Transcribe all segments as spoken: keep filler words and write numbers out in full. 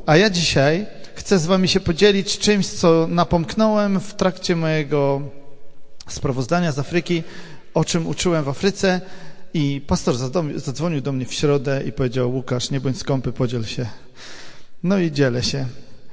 a ja dzisiaj chcę z wami się podzielić czymś, co napomknąłem w trakcie mojego sprawozdania z Afryki, o czym uczyłem w Afryce i pastor zadzwonił do mnie w środę i powiedział: Łukasz, nie bądź skąpy, podziel się. No i dzielę się.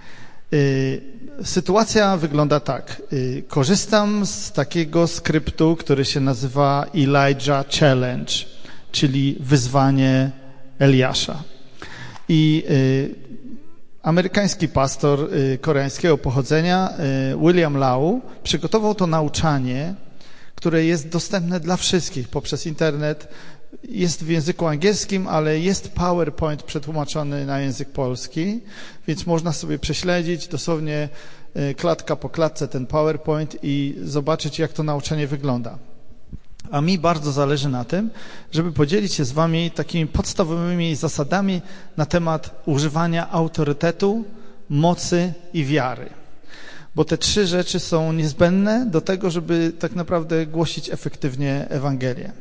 Sytuacja wygląda tak. Korzystam z takiego skryptu, który się nazywa Elijah Challenge, czyli wyzwanie Eliasza. I amerykański pastor koreańskiego pochodzenia, William Lau, przygotował to nauczanie, które jest dostępne dla wszystkich poprzez internet. Jest w języku angielskim, ale jest PowerPoint przetłumaczony na język polski, więc można sobie prześledzić dosłownie klatka po klatce ten PowerPoint i zobaczyć, jak to nauczanie wygląda. A mi bardzo zależy na tym, żeby podzielić się z wami takimi podstawowymi zasadami na temat używania autorytetu, mocy i wiary. Bo te trzy rzeczy są niezbędne do tego, żeby tak naprawdę głosić efektywnie Ewangelię.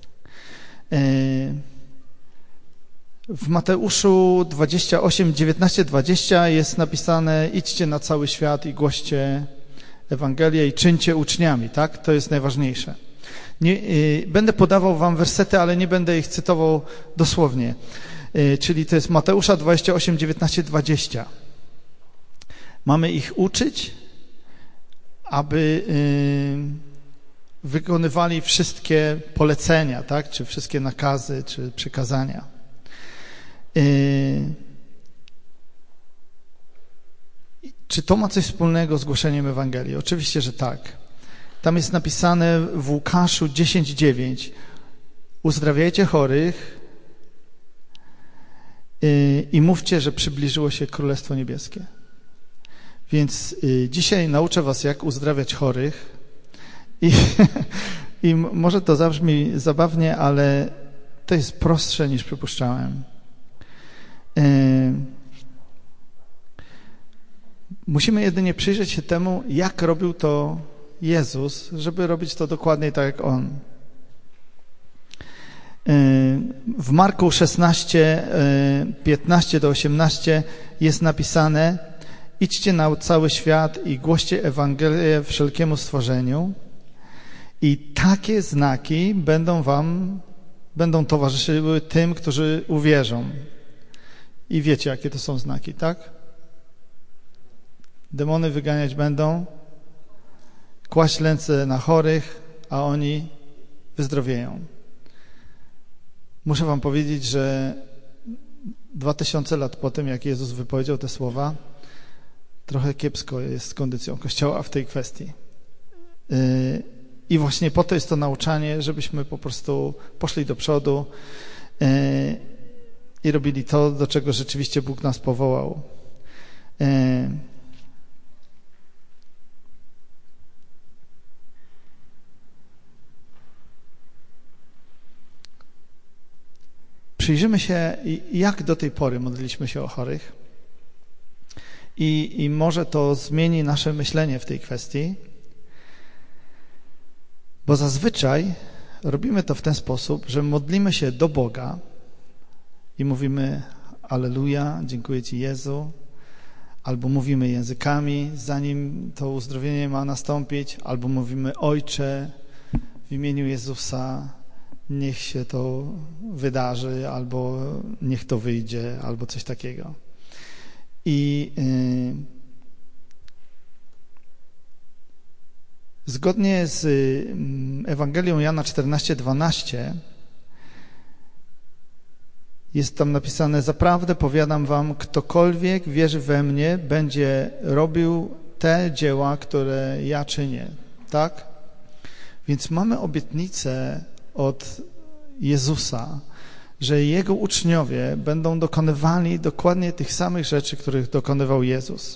W Mateuszu dwadzieścia osiem, dziewiętnaście, dwadzieścia jest napisane: idźcie na cały świat i głoście Ewangelię i czyńcie uczniami, tak? To jest najważniejsze. Nie, będę podawał wam wersety, ale nie będę ich cytował dosłownie. Czyli to jest Mateusza dwadzieścia osiem, dziewiętnaście, dwadzieścia. Mamy ich uczyć, aby wykonywali wszystkie polecenia, tak? Czy wszystkie nakazy, czy przykazania. Czy to ma coś wspólnego z głoszeniem Ewangelii? Oczywiście, że tak. Tam jest napisane w Łukaszu dziesięć, dziewięć: uzdrawiajcie chorych i mówcie, że przybliżyło się Królestwo Niebieskie. Więc dzisiaj nauczę was, jak uzdrawiać chorych. I, I może to zabrzmi zabawnie, ale to jest prostsze, niż przypuszczałem. Yy, musimy jedynie przyjrzeć się temu, jak robił to Jezus, żeby robić to dokładnie tak, jak On. Yy, w Marku szesnaście, piętnaście do osiemnaście jest napisane: idźcie na cały świat i głoście Ewangelię wszelkiemu stworzeniu. I takie znaki będą wam, będą towarzyszyły tym, którzy uwierzą. I wiecie, jakie to są znaki, tak? Demony wyganiać będą, kłaść ręce na chorych, a oni wyzdrowieją. Muszę wam powiedzieć, że dwa tysiące lat po tym, jak Jezus wypowiedział te słowa, trochę kiepsko jest z kondycją Kościoła w tej kwestii. Yy, I właśnie po to jest to nauczanie, żebyśmy po prostu poszli do przodu yy, i robili to, do czego rzeczywiście Bóg nas powołał. Yy. Przyjrzymy się, jak do tej pory modliliśmy się o chorych i, i może to zmieni nasze myślenie w tej kwestii. Bo zazwyczaj robimy to w ten sposób, że modlimy się do Boga i mówimy: Alleluja, dziękuję Ci, Jezu, albo mówimy językami, zanim to uzdrowienie ma nastąpić, albo mówimy: Ojcze, w imieniu Jezusa niech się to wydarzy, albo niech to wyjdzie, albo coś takiego. I yy, zgodnie z Ewangelią Jana czternaście, dwanaście jest tam napisane: zaprawdę powiadam wam, ktokolwiek wierzy we mnie, będzie robił te dzieła, które ja czynię. Tak? Więc mamy obietnicę od Jezusa, że Jego uczniowie będą dokonywali dokładnie tych samych rzeczy, których dokonywał Jezus.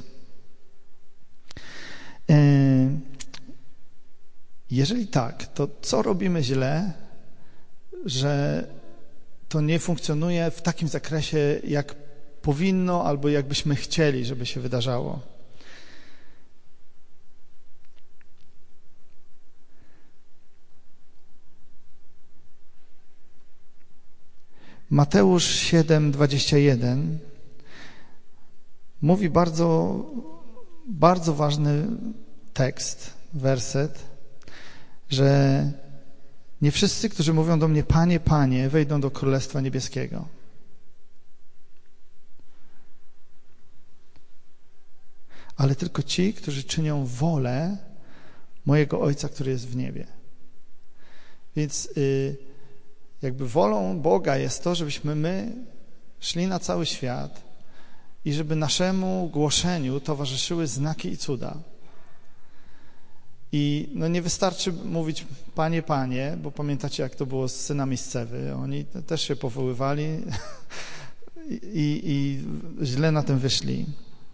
Jeżeli tak, to co robimy źle, że to nie funkcjonuje w takim zakresie, jak powinno, albo jakbyśmy chcieli, żeby się wydarzało? Mateusz siedem, dwadzieścia jeden mówi bardzo, bardzo ważny tekst, werset, że nie wszyscy, którzy mówią do mnie Panie, Panie, wejdą do Królestwa Niebieskiego. Ale tylko ci, którzy czynią wolę mojego Ojca, który jest w niebie. Więc yy, jakby wolą Boga jest to, żebyśmy my szli na cały świat i żeby naszemu głoszeniu towarzyszyły znaki i cuda. I no nie wystarczy mówić Panie, Panie, bo pamiętacie, jak to było z synami Scewy. Oni też się powoływali i, i źle na tym wyszli.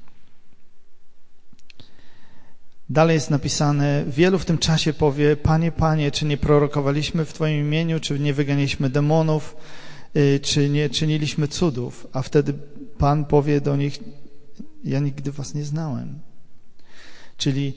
Dalej jest napisane, wielu w tym czasie powie, Panie, Panie, czy nie prorokowaliśmy w Twoim imieniu, czy nie wyganialiśmy demonów, czy nie czyniliśmy cudów? A wtedy Pan powie do nich, ja nigdy was nie znałem. Czyli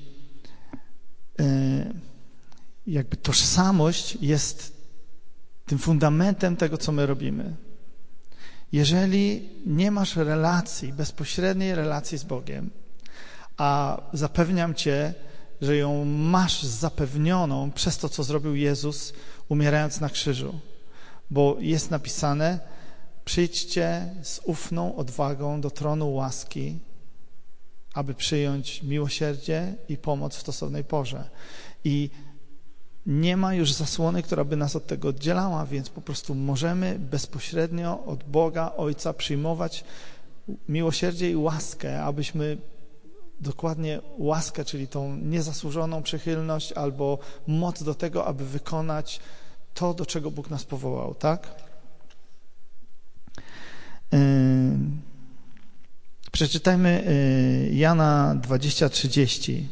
jakby tożsamość jest tym fundamentem tego, co my robimy. Jeżeli nie masz relacji, bezpośredniej relacji z Bogiem, a zapewniam Cię, że ją masz zapewnioną przez to, co zrobił Jezus, umierając na krzyżu. Bo jest napisane, przyjdźcie z ufną odwagą do tronu łaski, aby przyjąć miłosierdzie i pomoc w stosownej porze. I nie ma już zasłony, która by nas od tego oddzielała, więc po prostu możemy bezpośrednio od Boga, Ojca przyjmować miłosierdzie i łaskę, abyśmy dokładnie łaskę, czyli tą niezasłużoną przychylność albo moc do tego, aby wykonać to, do czego Bóg nas powołał, tak? Yy, przeczytajmy yy, Jana dwadzieścia trzydzieści.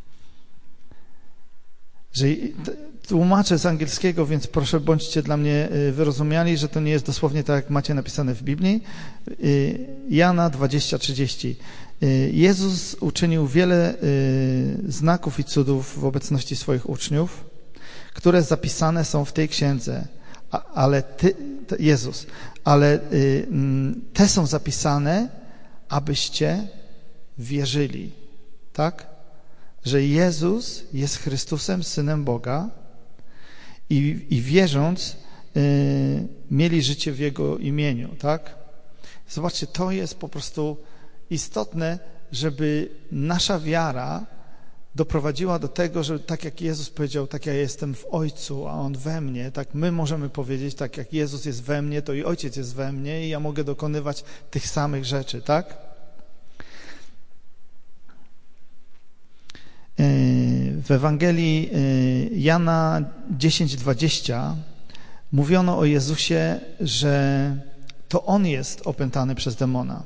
Że tłumaczę z angielskiego, więc proszę bądźcie dla mnie wyrozumiali, że to nie jest dosłownie tak, jak macie napisane w Biblii. Yy, Jana dwadzieścia trzydzieści. Jezus uczynił wiele znaków i cudów w obecności swoich uczniów, które zapisane są w tej księdze, ale ty, Jezus, ale te są zapisane, abyście wierzyli, tak? Że Jezus jest Chrystusem, Synem Boga i, i wierząc mieli życie w Jego imieniu, tak? Zobaczcie, to jest po prostu istotne, żeby nasza wiara doprowadziła do tego, że tak jak Jezus powiedział, tak ja jestem w Ojcu, a On we mnie, tak my możemy powiedzieć, tak jak Jezus jest we mnie, to i Ojciec jest we mnie i ja mogę dokonywać tych samych rzeczy, tak? W Ewangelii Jana dziesięć dwadzieścia mówiono o Jezusie, że to On jest opętany przez demona.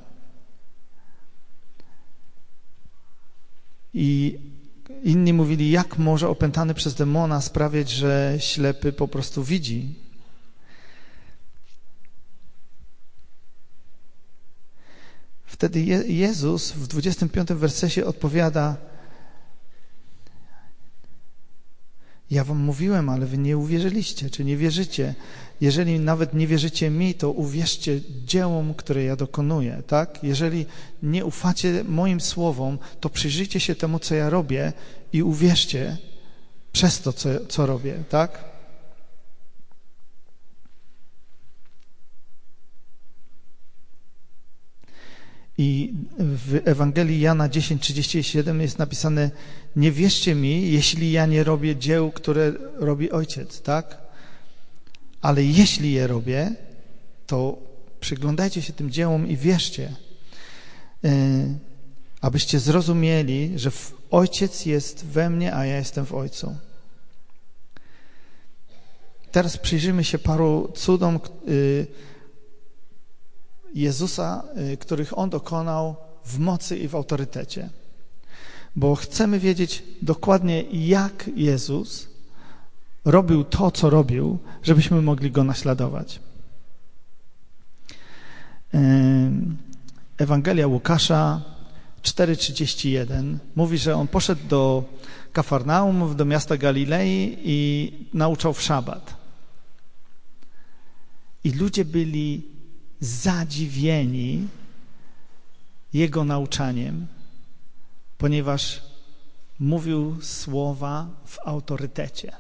I inni mówili, jak może opętany przez demona sprawiać, że ślepy po prostu widzi. Wtedy Je- Jezus w dwudziestym piątym wersecie odpowiada, ja wam mówiłem, ale wy nie uwierzyliście, czy nie wierzycie. Jeżeli nawet nie wierzycie mi, to uwierzcie dziełom, które ja dokonuję, tak? Jeżeli nie ufacie moim słowom, to przyjrzyjcie się temu, co ja robię i uwierzcie przez to, co, co robię, tak? I w Ewangelii Jana dziesięć trzydzieści siedem jest napisane, nie wierzcie mi, jeśli ja nie robię dzieł, które robi Ojciec, tak? Ale jeśli je robię, to przyglądajcie się tym dziełom i wierzcie, yy, abyście zrozumieli, że Ojciec jest we mnie, a ja jestem w Ojcu. Teraz przyjrzyjmy się paru cudom yy, Jezusa, yy, których On dokonał w mocy i w autorytecie. Bo chcemy wiedzieć dokładnie, jak Jezus robił to, co robił, żebyśmy mogli Go naśladować. Ewangelia Łukasza cztery trzydzieści jeden mówi, że On poszedł do Kafarnaum, do miasta Galilei i nauczał w szabat. I ludzie byli zadziwieni, Jego nauczaniem, ponieważ mówił słowa w autorytecie.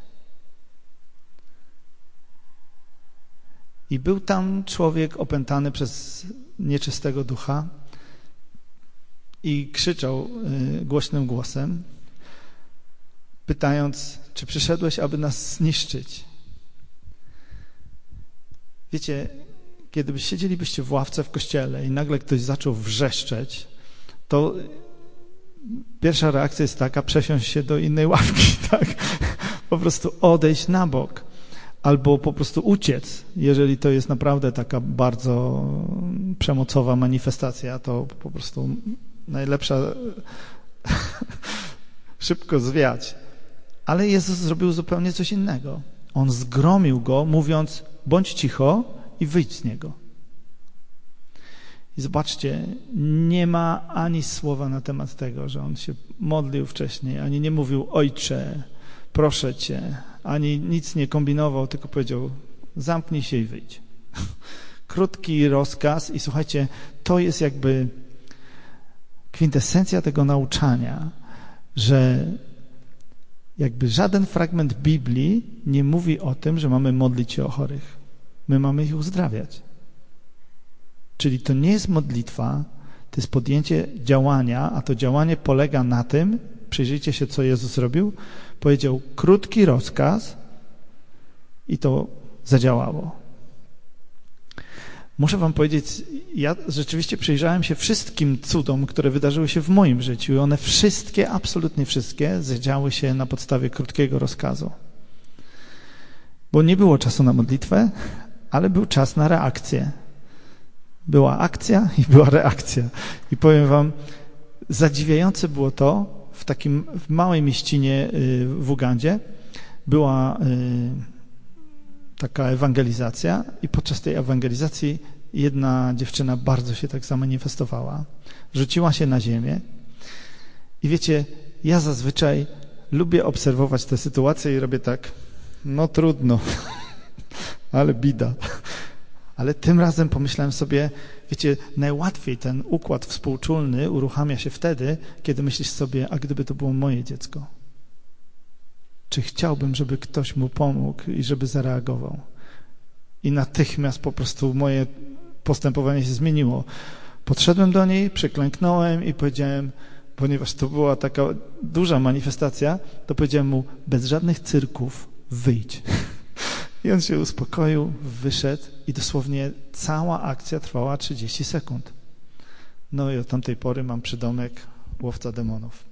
I był tam człowiek opętany przez nieczystego ducha i krzyczał głośnym głosem, pytając, czy przyszedłeś, aby nas zniszczyć? Wiecie, kiedy siedzielibyście w ławce w kościele i nagle ktoś zaczął wrzeszczeć, to pierwsza reakcja jest taka, przesiąść się do innej ławki, tak? Po prostu odejść na bok. Albo po prostu uciec, jeżeli to jest naprawdę taka bardzo przemocowa manifestacja, to po prostu najlepsza szybko zwiać. Ale Jezus zrobił zupełnie coś innego. On zgromił go, mówiąc, bądź cicho i wyjdź z niego. I zobaczcie, nie ma ani słowa na temat tego, że on się modlił wcześniej, ani nie mówił, ojcze, proszę cię, ani nic nie kombinował, tylko powiedział, zamknij się i wyjdź. Krótki rozkaz i słuchajcie, to jest jakby kwintesencja tego nauczania, że jakby żaden fragment Biblii nie mówi o tym, że mamy modlić się o chorych. My mamy ich uzdrawiać. Czyli to nie jest modlitwa, to jest podjęcie działania, a to działanie polega na tym, przyjrzyjcie się, co Jezus robił, powiedział krótki rozkaz i to zadziałało. Muszę wam powiedzieć, ja rzeczywiście przyjrzałem się wszystkim cudom, które wydarzyły się w moim życiu i one wszystkie, absolutnie wszystkie zadziały się na podstawie krótkiego rozkazu. Bo nie było czasu na modlitwę, ale był czas na reakcję. Była akcja i była reakcja. I powiem wam, zadziwiające było to, w takim w małej mieścinie w Ugandzie była taka ewangelizacja i podczas tej ewangelizacji jedna dziewczyna bardzo się tak zamanifestowała. Rzuciła się na ziemię i wiecie, ja zazwyczaj lubię obserwować tę sytuację i robię tak, no trudno, ale bida. Ale tym razem pomyślałem sobie, wiecie, najłatwiej ten układ współczulny uruchamia się wtedy, kiedy myślisz sobie, a gdyby to było moje dziecko? Czy chciałbym, żeby ktoś mu pomógł i żeby zareagował? I natychmiast po prostu moje postępowanie się zmieniło. Podszedłem do niej, przyklęknąłem i powiedziałem, ponieważ to była taka duża manifestacja, to powiedziałem mu, bez żadnych cyrków, wyjdź. I on się uspokoił, wyszedł i dosłownie cała akcja trwała trzydzieści sekund. No i od tamtej pory mam przydomek łowca demonów.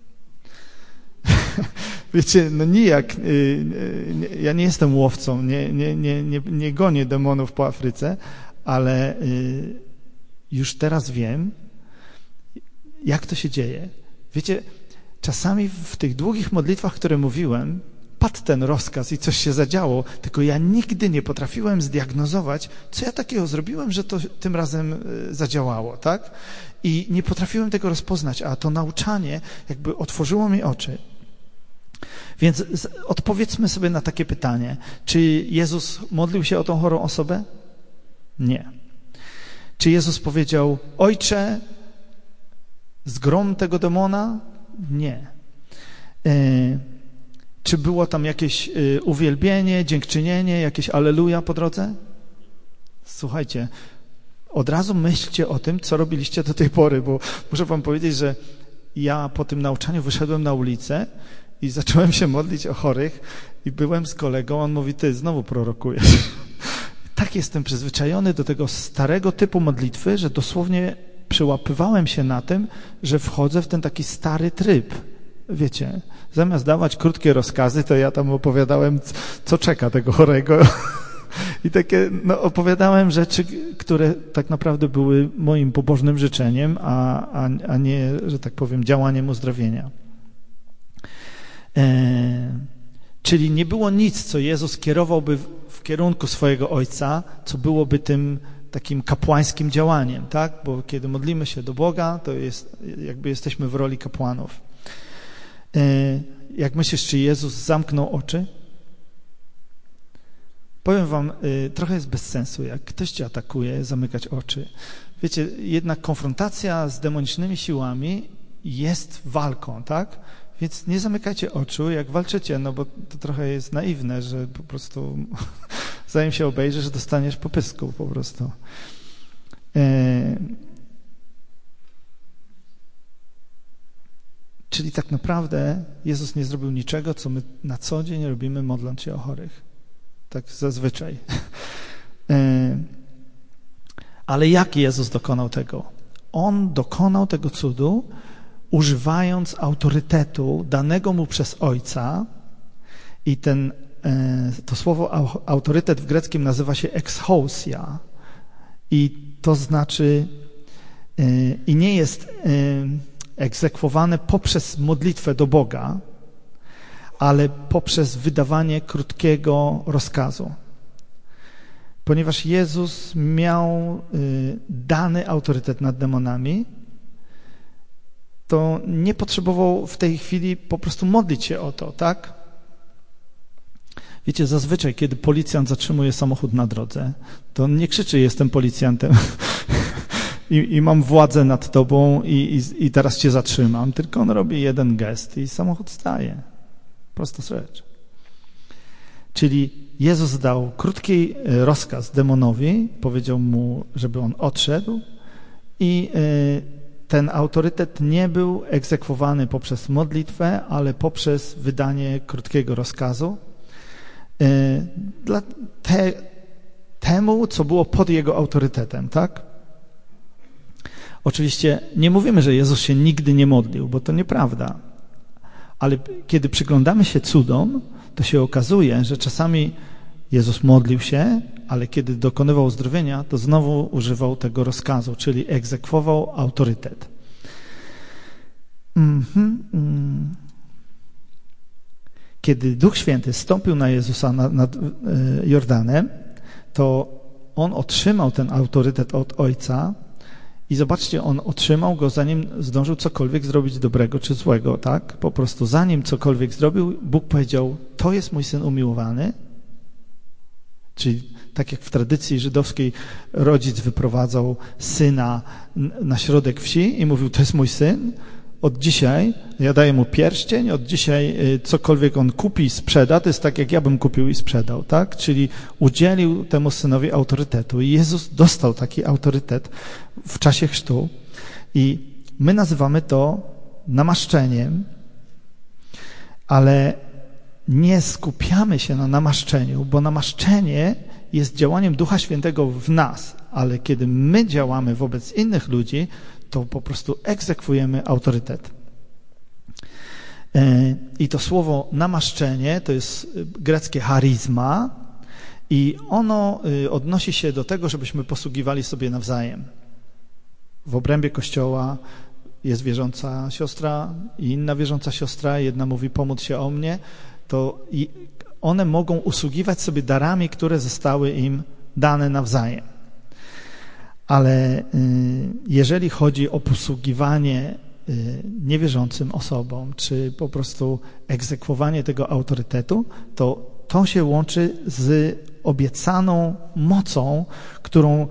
Wiecie, no nijak, ja nie jestem łowcą, nie, nie, nie, nie, nie gonię demonów po Afryce, ale już teraz wiem, jak to się dzieje. Wiecie, czasami w tych długich modlitwach, które mówiłem, padł ten rozkaz i coś się zadziało, tylko ja nigdy nie potrafiłem zdiagnozować, co ja takiego zrobiłem, że to tym razem zadziałało, tak? I nie potrafiłem tego rozpoznać, a to nauczanie jakby otworzyło mi oczy. Więc odpowiedzmy sobie na takie pytanie. Czy Jezus modlił się o tą chorą osobę? Nie. Czy Jezus powiedział, ojcze, zgrom tego demona? Nie. Yy, czy było tam jakieś yy, uwielbienie, dziękczynienie, jakieś alleluja po drodze? Słuchajcie, od razu myślcie o tym, co robiliście do tej pory, bo muszę wam powiedzieć, że ja po tym nauczaniu wyszedłem na ulicę i zacząłem się modlić o chorych i byłem z kolegą, on mówi, ty znowu prorokujesz. Tak jestem przyzwyczajony do tego starego typu modlitwy, że dosłownie przyłapywałem się na tym, że wchodzę w ten taki stary tryb. Wiecie, zamiast dawać krótkie rozkazy, to ja tam opowiadałem, co czeka tego chorego. I takie, no, opowiadałem rzeczy, które tak naprawdę były moim pobożnym życzeniem, a, a, a nie, że tak powiem, działaniem uzdrowienia. E, czyli nie było nic, co Jezus kierowałby w, w kierunku swojego Ojca, co byłoby tym takim kapłańskim działaniem, tak? Bo kiedy modlimy się do Boga, to jest, jakby jesteśmy w roli kapłanów. E, jak myślisz, czy Jezus zamknął oczy? Powiem wam, y, trochę jest bez sensu, jak ktoś cię atakuje, zamykać oczy. Wiecie, jednak konfrontacja z demonicznymi siłami jest walką, tak? Więc nie zamykajcie oczu, jak walczycie, no bo to trochę jest naiwne, że po prostu zanim się obejrzysz, dostaniesz po pysku po prostu. E... Czyli tak naprawdę Jezus nie zrobił niczego, co my na co dzień robimy, modląc się o chorych. Tak zazwyczaj. E... Ale jak Jezus dokonał tego? On dokonał tego cudu, używając autorytetu danego mu przez Ojca i ten, to słowo autorytet w greckim nazywa się exousia i to znaczy i nie jest egzekwowane poprzez modlitwę do Boga, ale poprzez wydawanie krótkiego rozkazu. Ponieważ Jezus miał dany autorytet nad demonami, to nie potrzebował w tej chwili po prostu modlić się o to, tak? Wiecie, zazwyczaj, kiedy policjant zatrzymuje samochód na drodze, to on nie krzyczy, jestem policjantem i, i mam władzę nad tobą i, i, i teraz cię zatrzymam, tylko on robi jeden gest i samochód staje. Prosta rzecz. Czyli Jezus dał krótki rozkaz demonowi, powiedział mu, żeby on odszedł i ten autorytet nie był egzekwowany poprzez modlitwę, ale poprzez wydanie krótkiego rozkazu dla te, temu, co było pod jego autorytetem, tak? Oczywiście nie mówimy, że Jezus się nigdy nie modlił, bo to nieprawda. Ale kiedy przyglądamy się cudom, to się okazuje, że czasami Jezus modlił się, ale kiedy dokonywał uzdrowienia, to znowu używał tego rozkazu, czyli egzekwował autorytet. Mm-hmm. Kiedy Duch Święty stąpił na Jezusa nad, nad Jordanem, to on otrzymał ten autorytet od Ojca i zobaczcie, on otrzymał go, zanim zdążył cokolwiek zrobić dobrego czy złego, tak? Po prostu zanim cokolwiek zrobił, Bóg powiedział, to jest mój Syn umiłowany. Czyli tak jak w tradycji żydowskiej rodzic wyprowadzał syna na środek wsi i mówił, to jest mój syn, od dzisiaj ja daję mu pierścień, od dzisiaj cokolwiek on kupi i sprzeda, to jest tak jak ja bym kupił i sprzedał, tak? Czyli udzielił temu synowi autorytetu i Jezus dostał taki autorytet w czasie chrztu i my nazywamy to namaszczeniem, ale nie skupiamy się na namaszczeniu, bo namaszczenie jest działaniem Ducha Świętego w nas, ale kiedy my działamy wobec innych ludzi, to po prostu egzekwujemy autorytet. I to słowo namaszczenie to jest greckie charizma i ono odnosi się do tego, żebyśmy posługiwali sobie nawzajem. W obrębie Kościoła jest wierząca siostra i inna wierząca siostra, jedna mówi pomódl się o mnie, to one mogą usługiwać sobie darami, które zostały im dane nawzajem. Ale jeżeli chodzi o posługiwanie niewierzącym osobom, czy po prostu egzekwowanie tego autorytetu, to to się łączy z obiecaną mocą, którą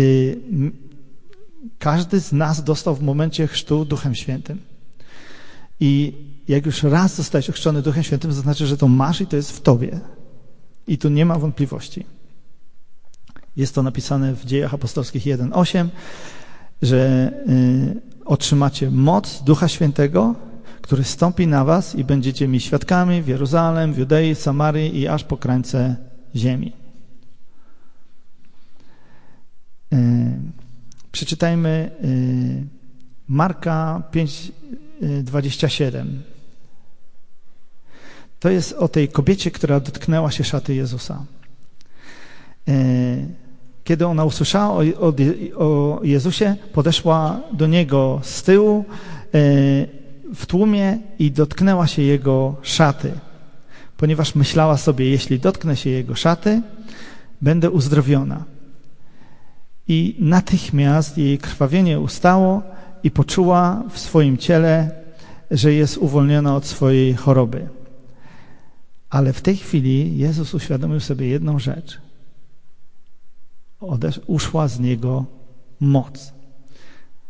każdy z nas dostał w momencie chrztu Duchem Świętym. I jak już raz zostałeś ochrzczony Duchem Świętym, to znaczy, że to masz i to jest w tobie. I tu nie ma wątpliwości. Jest to napisane w Dziejach Apostolskich jeden osiem, że y, otrzymacie moc Ducha Świętego, który stąpi na was i będziecie mi świadkami w Jeruzalem, w Judei, Samarii i aż po krańce ziemi. Y, przeczytajmy y, Marka pięć dwadzieścia siedem. To jest o tej kobiecie, która dotknęła się szaty Jezusa. Kiedy ona usłyszała o, o, o Jezusie, podeszła do Niego z tyłu w tłumie i dotknęła się Jego szaty, ponieważ myślała sobie, jeśli dotknę się Jego szaty, będę uzdrowiona. I natychmiast jej krwawienie ustało i poczuła w swoim ciele, że jest uwolniona od swojej choroby. Ale w tej chwili Jezus uświadomił sobie jedną rzecz. Odesz- uszła z Niego moc.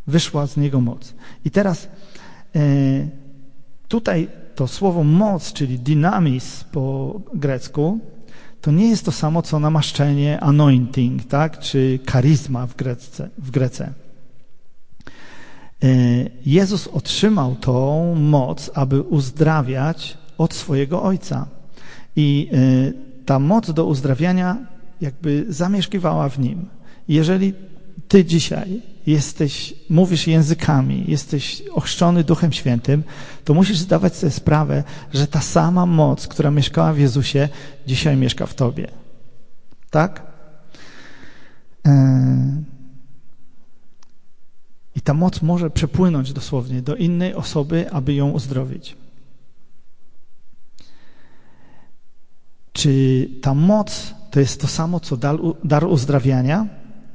Wyszła z niego moc. I teraz e, tutaj to słowo moc, czyli dynamis po grecku, to nie jest to samo, co namaszczenie, anointing, tak? Czy charyzma w Grece. W Grece. Jezus otrzymał tą moc, aby uzdrawiać od swojego Ojca. I ta moc do uzdrawiania jakby zamieszkiwała w Nim. Jeżeli ty dzisiaj jesteś, mówisz językami, jesteś ochrzczony Duchem Świętym, to musisz zdawać sobie sprawę, że ta sama moc, która mieszkała w Jezusie, dzisiaj mieszka w tobie. Tak? I ta moc może przepłynąć dosłownie do innej osoby, aby ją uzdrowić. Czy ta moc to jest to samo, co dar, dar uzdrawiania?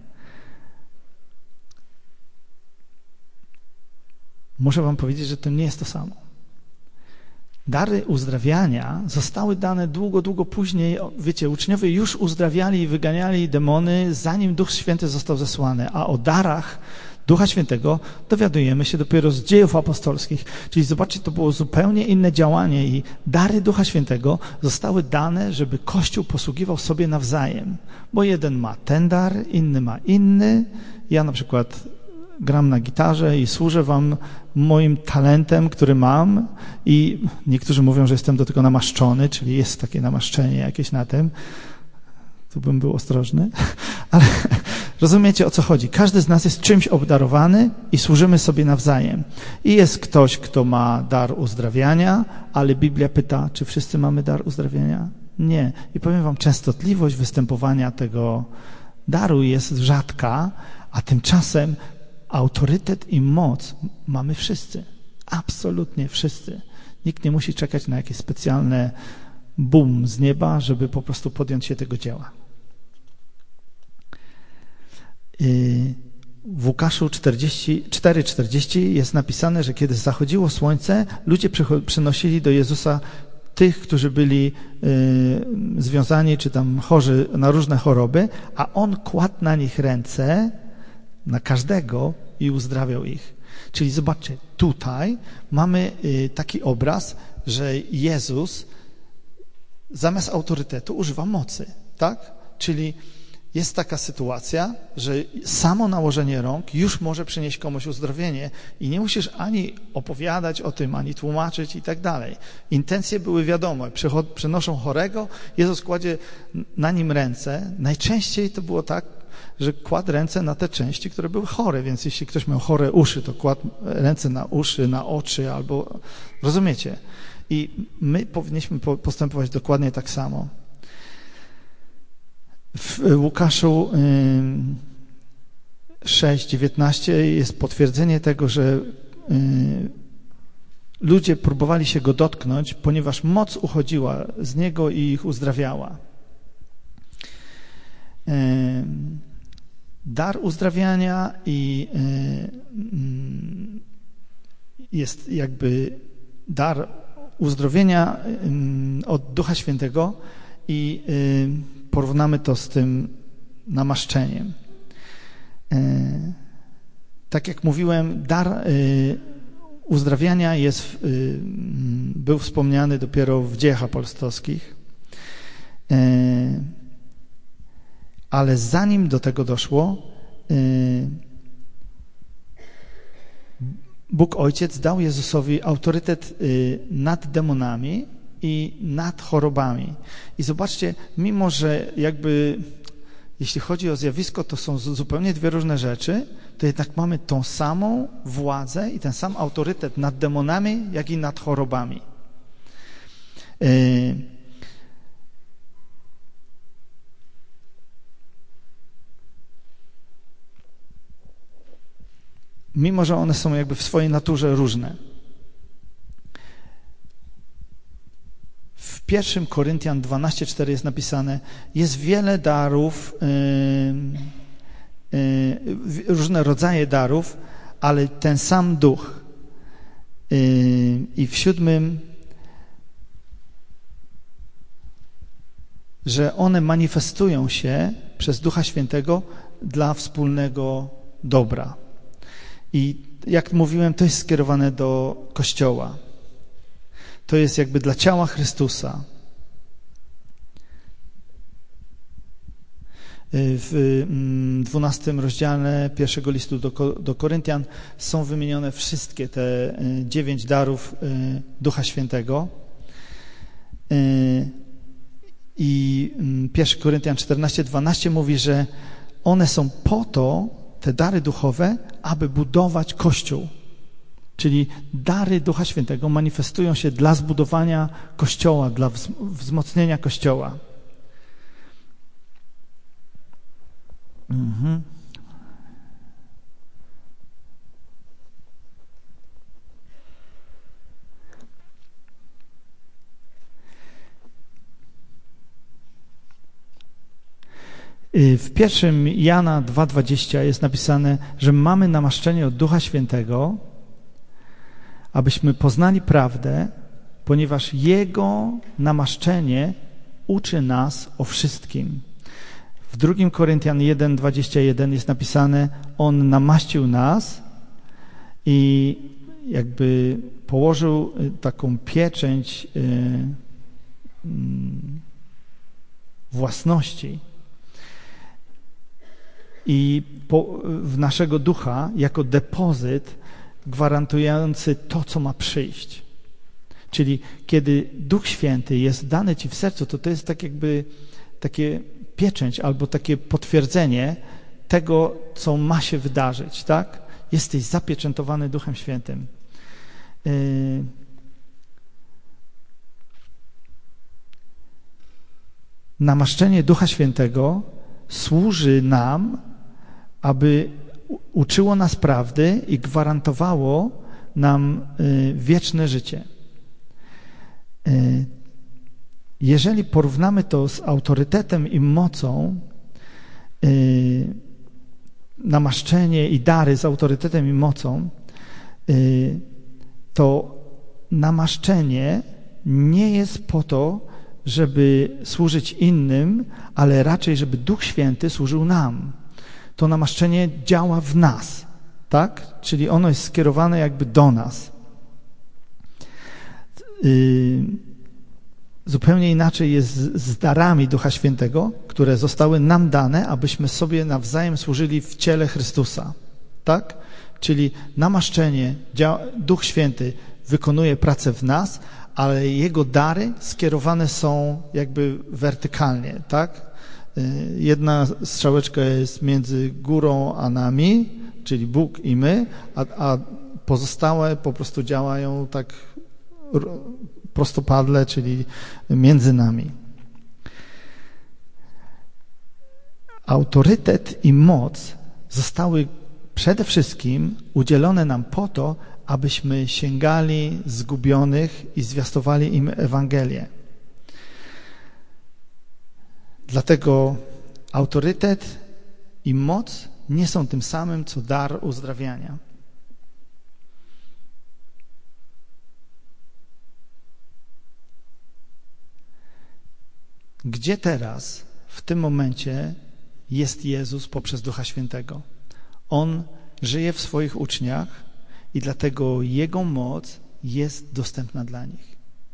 Muszę wam powiedzieć, że to nie jest to samo. Dary uzdrawiania zostały dane długo, długo później. Wiecie, uczniowie już uzdrawiali i wyganiali demony, zanim Duch Święty został zesłany, a o darach Ducha Świętego dowiadujemy się dopiero z Dziejów Apostolskich. Czyli zobaczcie, to było zupełnie inne działanie i dary Ducha Świętego zostały dane, żeby Kościół posługiwał sobie nawzajem. Bo jeden ma ten dar, inny ma inny. Ja na przykład gram na gitarze i służę wam moim talentem, który mam i niektórzy mówią, że jestem do tego namaszczony, czyli jest takie namaszczenie jakieś na tym. Tu bym był ostrożny, ale rozumiecie, o co chodzi. Każdy z nas jest czymś obdarowany i służymy sobie nawzajem. I jest ktoś, kto ma dar uzdrawiania, ale Biblia pyta, czy wszyscy mamy dar uzdrawiania? Nie. I powiem wam, częstotliwość występowania tego daru jest rzadka, a tymczasem autorytet i moc mamy wszyscy. Absolutnie wszyscy. Nikt nie musi czekać na jakieś specjalne boom z nieba, żeby po prostu podjąć się tego dzieła. W Łukaszu cztery czterdzieści jest napisane, że kiedy zachodziło słońce, ludzie przynosili do Jezusa tych, którzy byli y, związani czy tam chorzy na różne choroby, a On kładł na nich ręce, na każdego i uzdrawiał ich. Czyli zobaczcie, tutaj mamy y, taki obraz, że Jezus zamiast autorytetu używa mocy, tak? Czyli jest taka sytuacja, że samo nałożenie rąk już może przynieść komuś uzdrowienie i nie musisz ani opowiadać o tym, ani tłumaczyć i tak dalej. Intencje były wiadome. Przenoszą chorego, Jezus kładzie na nim ręce. Najczęściej to było tak, że kładł ręce na te części, które były chore, więc jeśli ktoś miał chore uszy, to kładł ręce na uszy, na oczy albo... Rozumiecie? I my powinniśmy postępować dokładnie tak samo. W Łukaszu sześć dziewiętnaście jest potwierdzenie tego, że ludzie próbowali się go dotknąć, ponieważ moc uchodziła z niego i ich uzdrawiała. Dar uzdrawiania i jest jakby dar uzdrowienia od Ducha Świętego i porównamy to z tym namaszczeniem. Tak jak mówiłem, dar uzdrawiania jest, był wspomniany dopiero w Dziejach Apostolskich, ale zanim do tego doszło, Bóg Ojciec dał Jezusowi autorytet nad demonami i nad chorobami. I zobaczcie, mimo że jakby, jeśli chodzi o zjawisko, to są zupełnie dwie różne rzeczy, to jednak mamy tą samą władzę i ten sam autorytet nad demonami, jak i nad chorobami. Mimo że one są jakby w swojej naturze różne. W pierwszym Koryntian dwanaście cztery jest napisane, jest wiele darów, yy, yy, różne rodzaje darów, ale ten sam duch. Yy, I w siódmym, że one manifestują się przez Ducha Świętego dla wspólnego dobra. I jak mówiłem, to jest skierowane do Kościoła. To jest jakby dla ciała Chrystusa. W dwunastym rozdziale pierwszego listu do, do Koryntian są wymienione wszystkie te dziewięć darów Ducha Świętego. I pierwszy Koryntian czternaście dwanaście mówi, że one są po to, te dary duchowe, aby budować Kościół. Czyli dary Ducha Świętego manifestują się dla zbudowania Kościoła, dla wzmocnienia Kościoła. Mhm. W pierwszym Jana dwa dwadzieścia jest napisane, że mamy namaszczenie od Ducha Świętego, abyśmy poznali prawdę, ponieważ Jego namaszczenie uczy nas o wszystkim. W drugim Koryntian jeden dwadzieścia jeden jest napisane, On namaścił nas i jakby położył taką pieczęć własności i po, w naszego ducha jako depozyt gwarantujący to, co ma przyjść. Czyli kiedy Duch Święty jest dany ci w sercu, to to jest tak jakby takie pieczęć albo takie potwierdzenie tego, co ma się wydarzyć, tak? Jesteś zapieczętowany Duchem Świętym. Yy... Namaszczenie Ducha Świętego służy nam, aby uczyło nas prawdy i gwarantowało nam wieczne życie. Jeżeli porównamy to z autorytetem i mocą, namaszczenie i dary z autorytetem i mocą, to namaszczenie nie jest po to, żeby służyć innym, ale raczej, żeby Duch Święty służył nam. To namaszczenie działa w nas, tak? Czyli ono jest skierowane jakby do nas. Yy, zupełnie inaczej jest z, z darami Ducha Świętego, które zostały nam dane, abyśmy sobie nawzajem służyli w ciele Chrystusa, tak? Czyli namaszczenie, działa, Duch Święty wykonuje pracę w nas, ale Jego dary skierowane są jakby wertykalnie, tak? Jedna strzałeczka jest między górą a nami, czyli Bóg i my, a, a pozostałe po prostu działają tak prostopadle, czyli między nami. Autorytet i moc zostały przede wszystkim udzielone nam po to, abyśmy sięgali zgubionych i zwiastowali im Ewangelię. Dlatego autorytet i moc nie są tym samym, co dar uzdrawiania. Gdzie teraz, w tym momencie, jest Jezus poprzez Ducha Świętego? On żyje w swoich uczniach i dlatego Jego moc jest dostępna dla nich.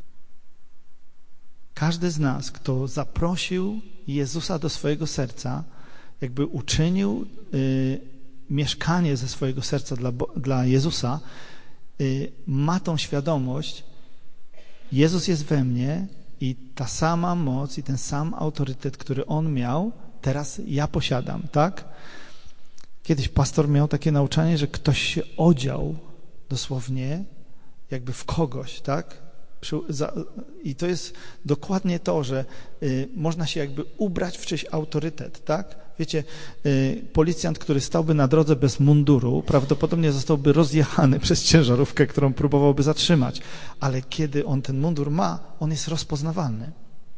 Każdy z nas, kto zaprosił Jezusa do swojego serca, jakby uczynił y, mieszkanie ze swojego serca dla, dla Jezusa, y, ma tą świadomość, Jezus jest we mnie i ta sama moc i ten sam autorytet, który On miał, teraz ja posiadam, tak? Kiedyś pastor miał takie nauczanie, że ktoś się odział dosłownie jakby w kogoś, tak? I to jest dokładnie to, że y, można się jakby ubrać w czyjś autorytet, tak? Wiecie, y, policjant, który stałby na drodze bez munduru, prawdopodobnie zostałby rozjechany przez ciężarówkę, którą próbowałby zatrzymać, ale kiedy on ten mundur ma, on jest rozpoznawalny.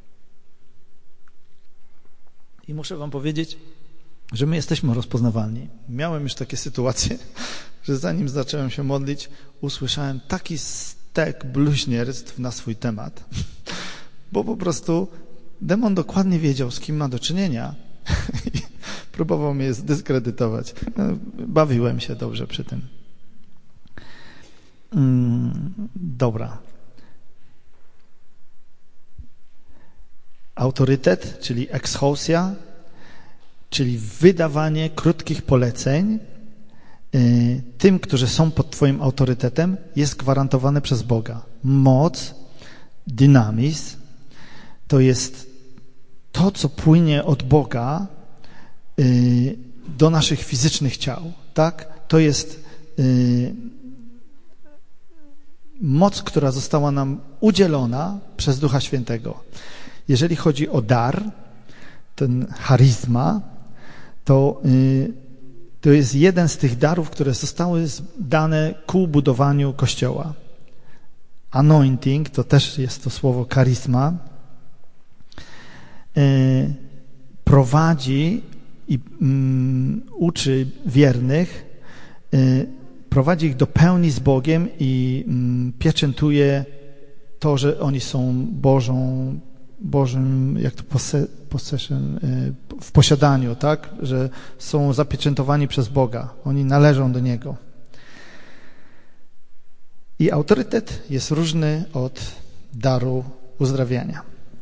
I muszę wam powiedzieć, że my jesteśmy rozpoznawalni. Miałem już takie sytuacje, że zanim zacząłem się modlić, usłyszałem taki stek bluźnierstw na swój temat, bo po prostu demon dokładnie wiedział, z kim ma do czynienia i próbował mnie zdyskredytować. Bawiłem się dobrze przy tym. Mm, dobra. Autorytet, czyli exousia, czyli wydawanie krótkich poleceń y, tym, którzy są pod twoim autorytetem, jest gwarantowane przez Boga. Moc, dynamizm, to jest to, co płynie od Boga y, do naszych fizycznych ciał. Tak? To jest y, moc, która została nam udzielona przez Ducha Świętego. Jeżeli chodzi o dar, ten charyzma, to, y, to jest jeden z tych darów, które zostały dane ku budowaniu Kościoła. Anointing, to też jest to słowo charyzma, y, prowadzi i mm, uczy wiernych, y, prowadzi ich do pełni z Bogiem i mm, pieczętuje to, że oni są Bożą, Bożym, jak to possession, w posiadaniu, tak? Że są zapieczętowani przez Boga. Oni należą do Niego. I autorytet jest różny od daru uzdrawiania.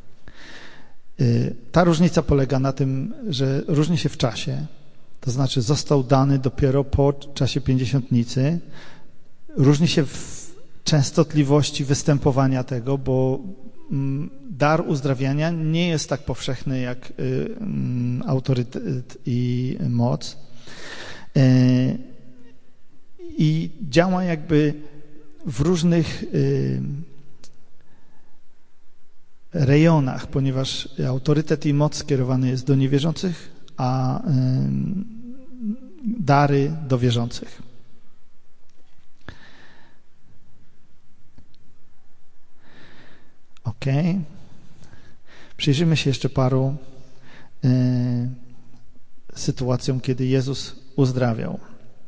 Ta różnica polega na tym, że różni się w czasie. To znaczy został dany dopiero po czasie pięćdziesiątnicy. Różni się w częstotliwości występowania tego, bo dar uzdrawiania nie jest tak powszechny jak autorytet i moc. I działa jakby w różnych rejonach, ponieważ autorytet i moc skierowany jest do niewierzących, a dary do wierzących. Ok. Przyjrzyjmy się jeszcze paru y, sytuacjom, kiedy Jezus uzdrawiał.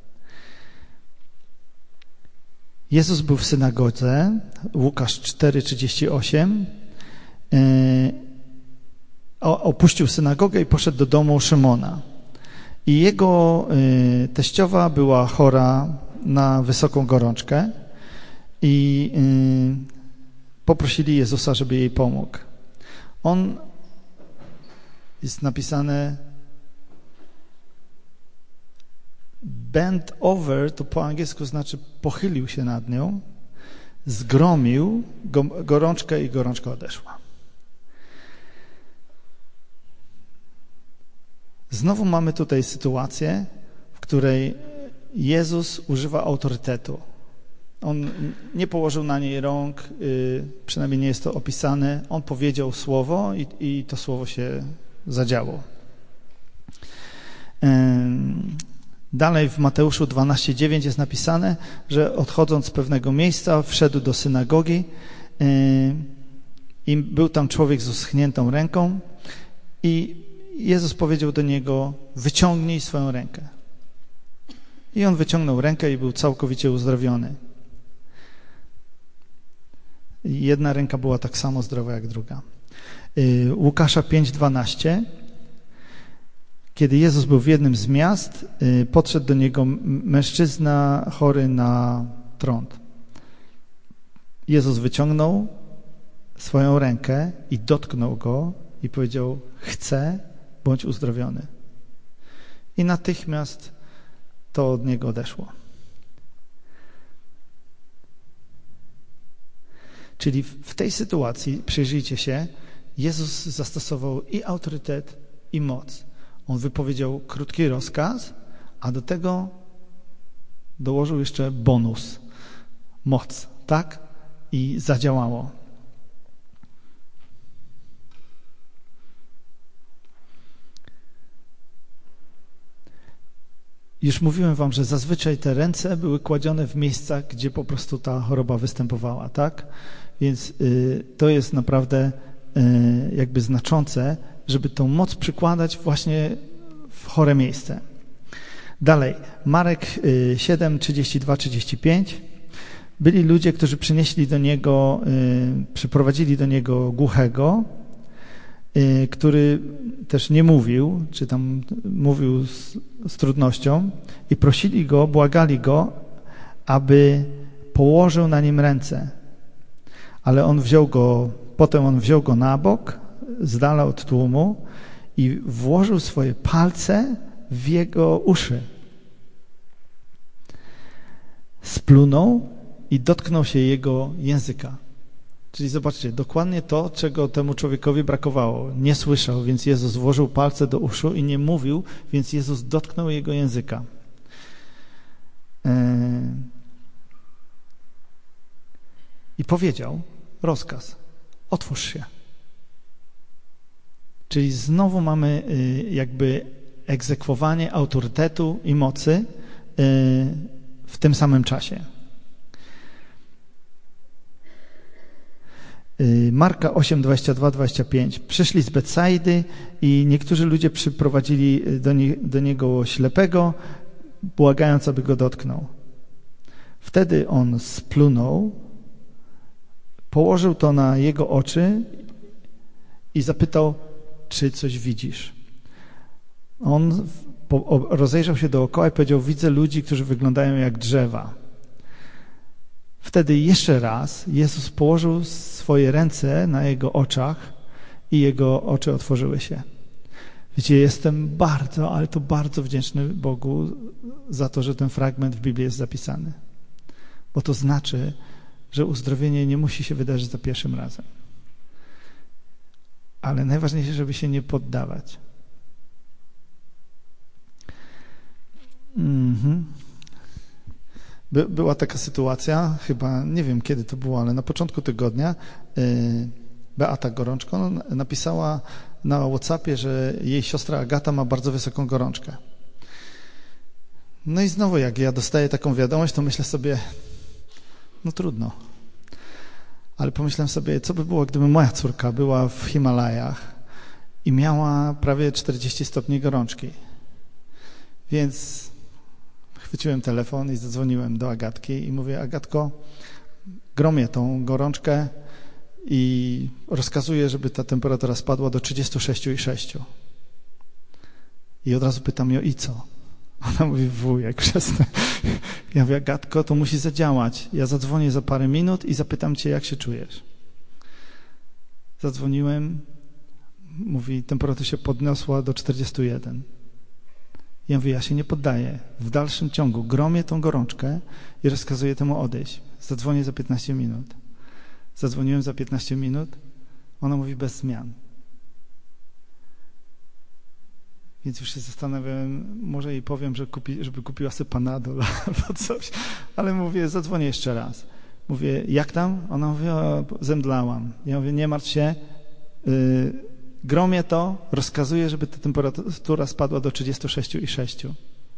Jezus był w synagodze, Łukasz cztery trzydzieści osiem, y, opuścił synagogę i poszedł do domu Szymona. I jego y, teściowa była chora na wysoką gorączkę i y, poprosili Jezusa, żeby jej pomógł. On, jest napisane bent over, to po angielsku znaczy pochylił się nad nią, zgromił go, gorączkę i gorączka odeszła. Znowu mamy tutaj sytuację, w której Jezus używa autorytetu. On nie położył na niej rąk, przynajmniej nie jest to opisane. On powiedział słowo i, i to słowo się zadziało. Dalej w Mateuszu dwanaście dziewięć jest napisane, że odchodząc z pewnego miejsca wszedł do synagogi i był tam człowiek z uschniętą ręką i Jezus powiedział do niego: wyciągnij swoją rękę. I on wyciągnął rękę i był całkowicie uzdrowiony. Jedna ręka była tak samo zdrowa jak druga. Łukasza pięć dwanaście. Kiedy Jezus był w jednym z miast, podszedł do niego mężczyzna chory na trąd. Jezus wyciągnął swoją rękę i dotknął go i powiedział: chcę, bądź uzdrowiony. I natychmiast to od niego odeszło. Czyli w tej sytuacji, przyjrzyjcie się, Jezus zastosował i autorytet, i moc. On wypowiedział krótki rozkaz, a do tego dołożył jeszcze bonus, moc, tak? I zadziałało. Już mówiłem wam, że zazwyczaj te ręce były kładzione w miejscach, gdzie po prostu ta choroba występowała, tak? Więc y, to jest naprawdę y, jakby znaczące, żeby tą moc przykładać właśnie w chore miejsce. Dalej, Marek y, siedem trzydzieści dwa trzydzieści pięć. Byli ludzie, którzy przynieśli do niego, y, przyprowadzili do niego głuchego, y, który też nie mówił, czy tam mówił z, z trudnością i prosili go, błagali go, aby położył na nim ręce, ale on wziął go, potem on wziął go na bok, z dala od tłumu i włożył swoje palce w jego uszy. Splunął i dotknął się jego języka. Czyli zobaczcie, dokładnie to, czego temu człowiekowi brakowało. Nie słyszał, więc Jezus włożył palce do uszu i nie mówił, więc Jezus dotknął jego języka. I powiedział rozkaz: otwórz się. Czyli znowu mamy jakby egzekwowanie autorytetu i mocy w tym samym czasie. Marka osiem, dwadzieścia dwa, dwadzieścia pięć. Przyszli z Betsaidy i niektórzy ludzie przyprowadzili do, nie, do niego ślepego, błagając, aby go dotknął. Wtedy on splunął, położył to na jego oczy i zapytał, czy coś widzisz. On rozejrzał się dookoła i powiedział: widzę ludzi, którzy wyglądają jak drzewa. Wtedy jeszcze raz Jezus położył swoje ręce na jego oczach i jego oczy otworzyły się. Wiecie, jestem bardzo, ale to bardzo wdzięczny Bogu za to, że ten fragment w Biblii jest zapisany. Bo to znaczy, że uzdrowienie nie musi się wydarzyć za pierwszym razem. Ale najważniejsze, żeby się nie poddawać. Mhm. By, była taka sytuacja, chyba nie wiem kiedy to było, ale na początku tygodnia yy, Beata Gorączko napisała na WhatsAppie, że jej siostra Agata ma bardzo wysoką gorączkę. No i znowu jak ja dostaję taką wiadomość, to myślę sobie, no trudno. Ale pomyślałem sobie, co by było, gdyby moja córka była w Himalajach i miała prawie czterdzieści stopni gorączki. Więc chwyciłem telefon i zadzwoniłem do Agatki i mówię: Agatko, gromię tą gorączkę i rozkazuję, żeby ta temperatura spadła do trzydzieści sześć i sześć. I od razu pytam ją: i co? Ona mówi: wujek, przestań. Ja mówię: Agatko, to musi zadziałać. Ja zadzwonię za parę minut i zapytam cię, jak się czujesz. Zadzwoniłem, mówi: temperatura się podniosła do czterdziestu jeden. Ja mówię: ja się nie poddaję. W dalszym ciągu gromię tą gorączkę i rozkazuję temu odejść. Zadzwonię za piętnaście minut. Zadzwoniłem za piętnaście minut. Ona mówi: bez zmian. Więc już się zastanawiałem, może jej powiem, że kupi, żeby kupiła sobie Panadol albo coś. Ale mówię: zadzwonię jeszcze raz. Mówię: jak tam? Ona mówi: o, zemdlałam. Ja mówię: nie martw się. Yy, gromię to, rozkazuję, żeby ta temperatura spadła do trzydziestu sześciu i sześciu.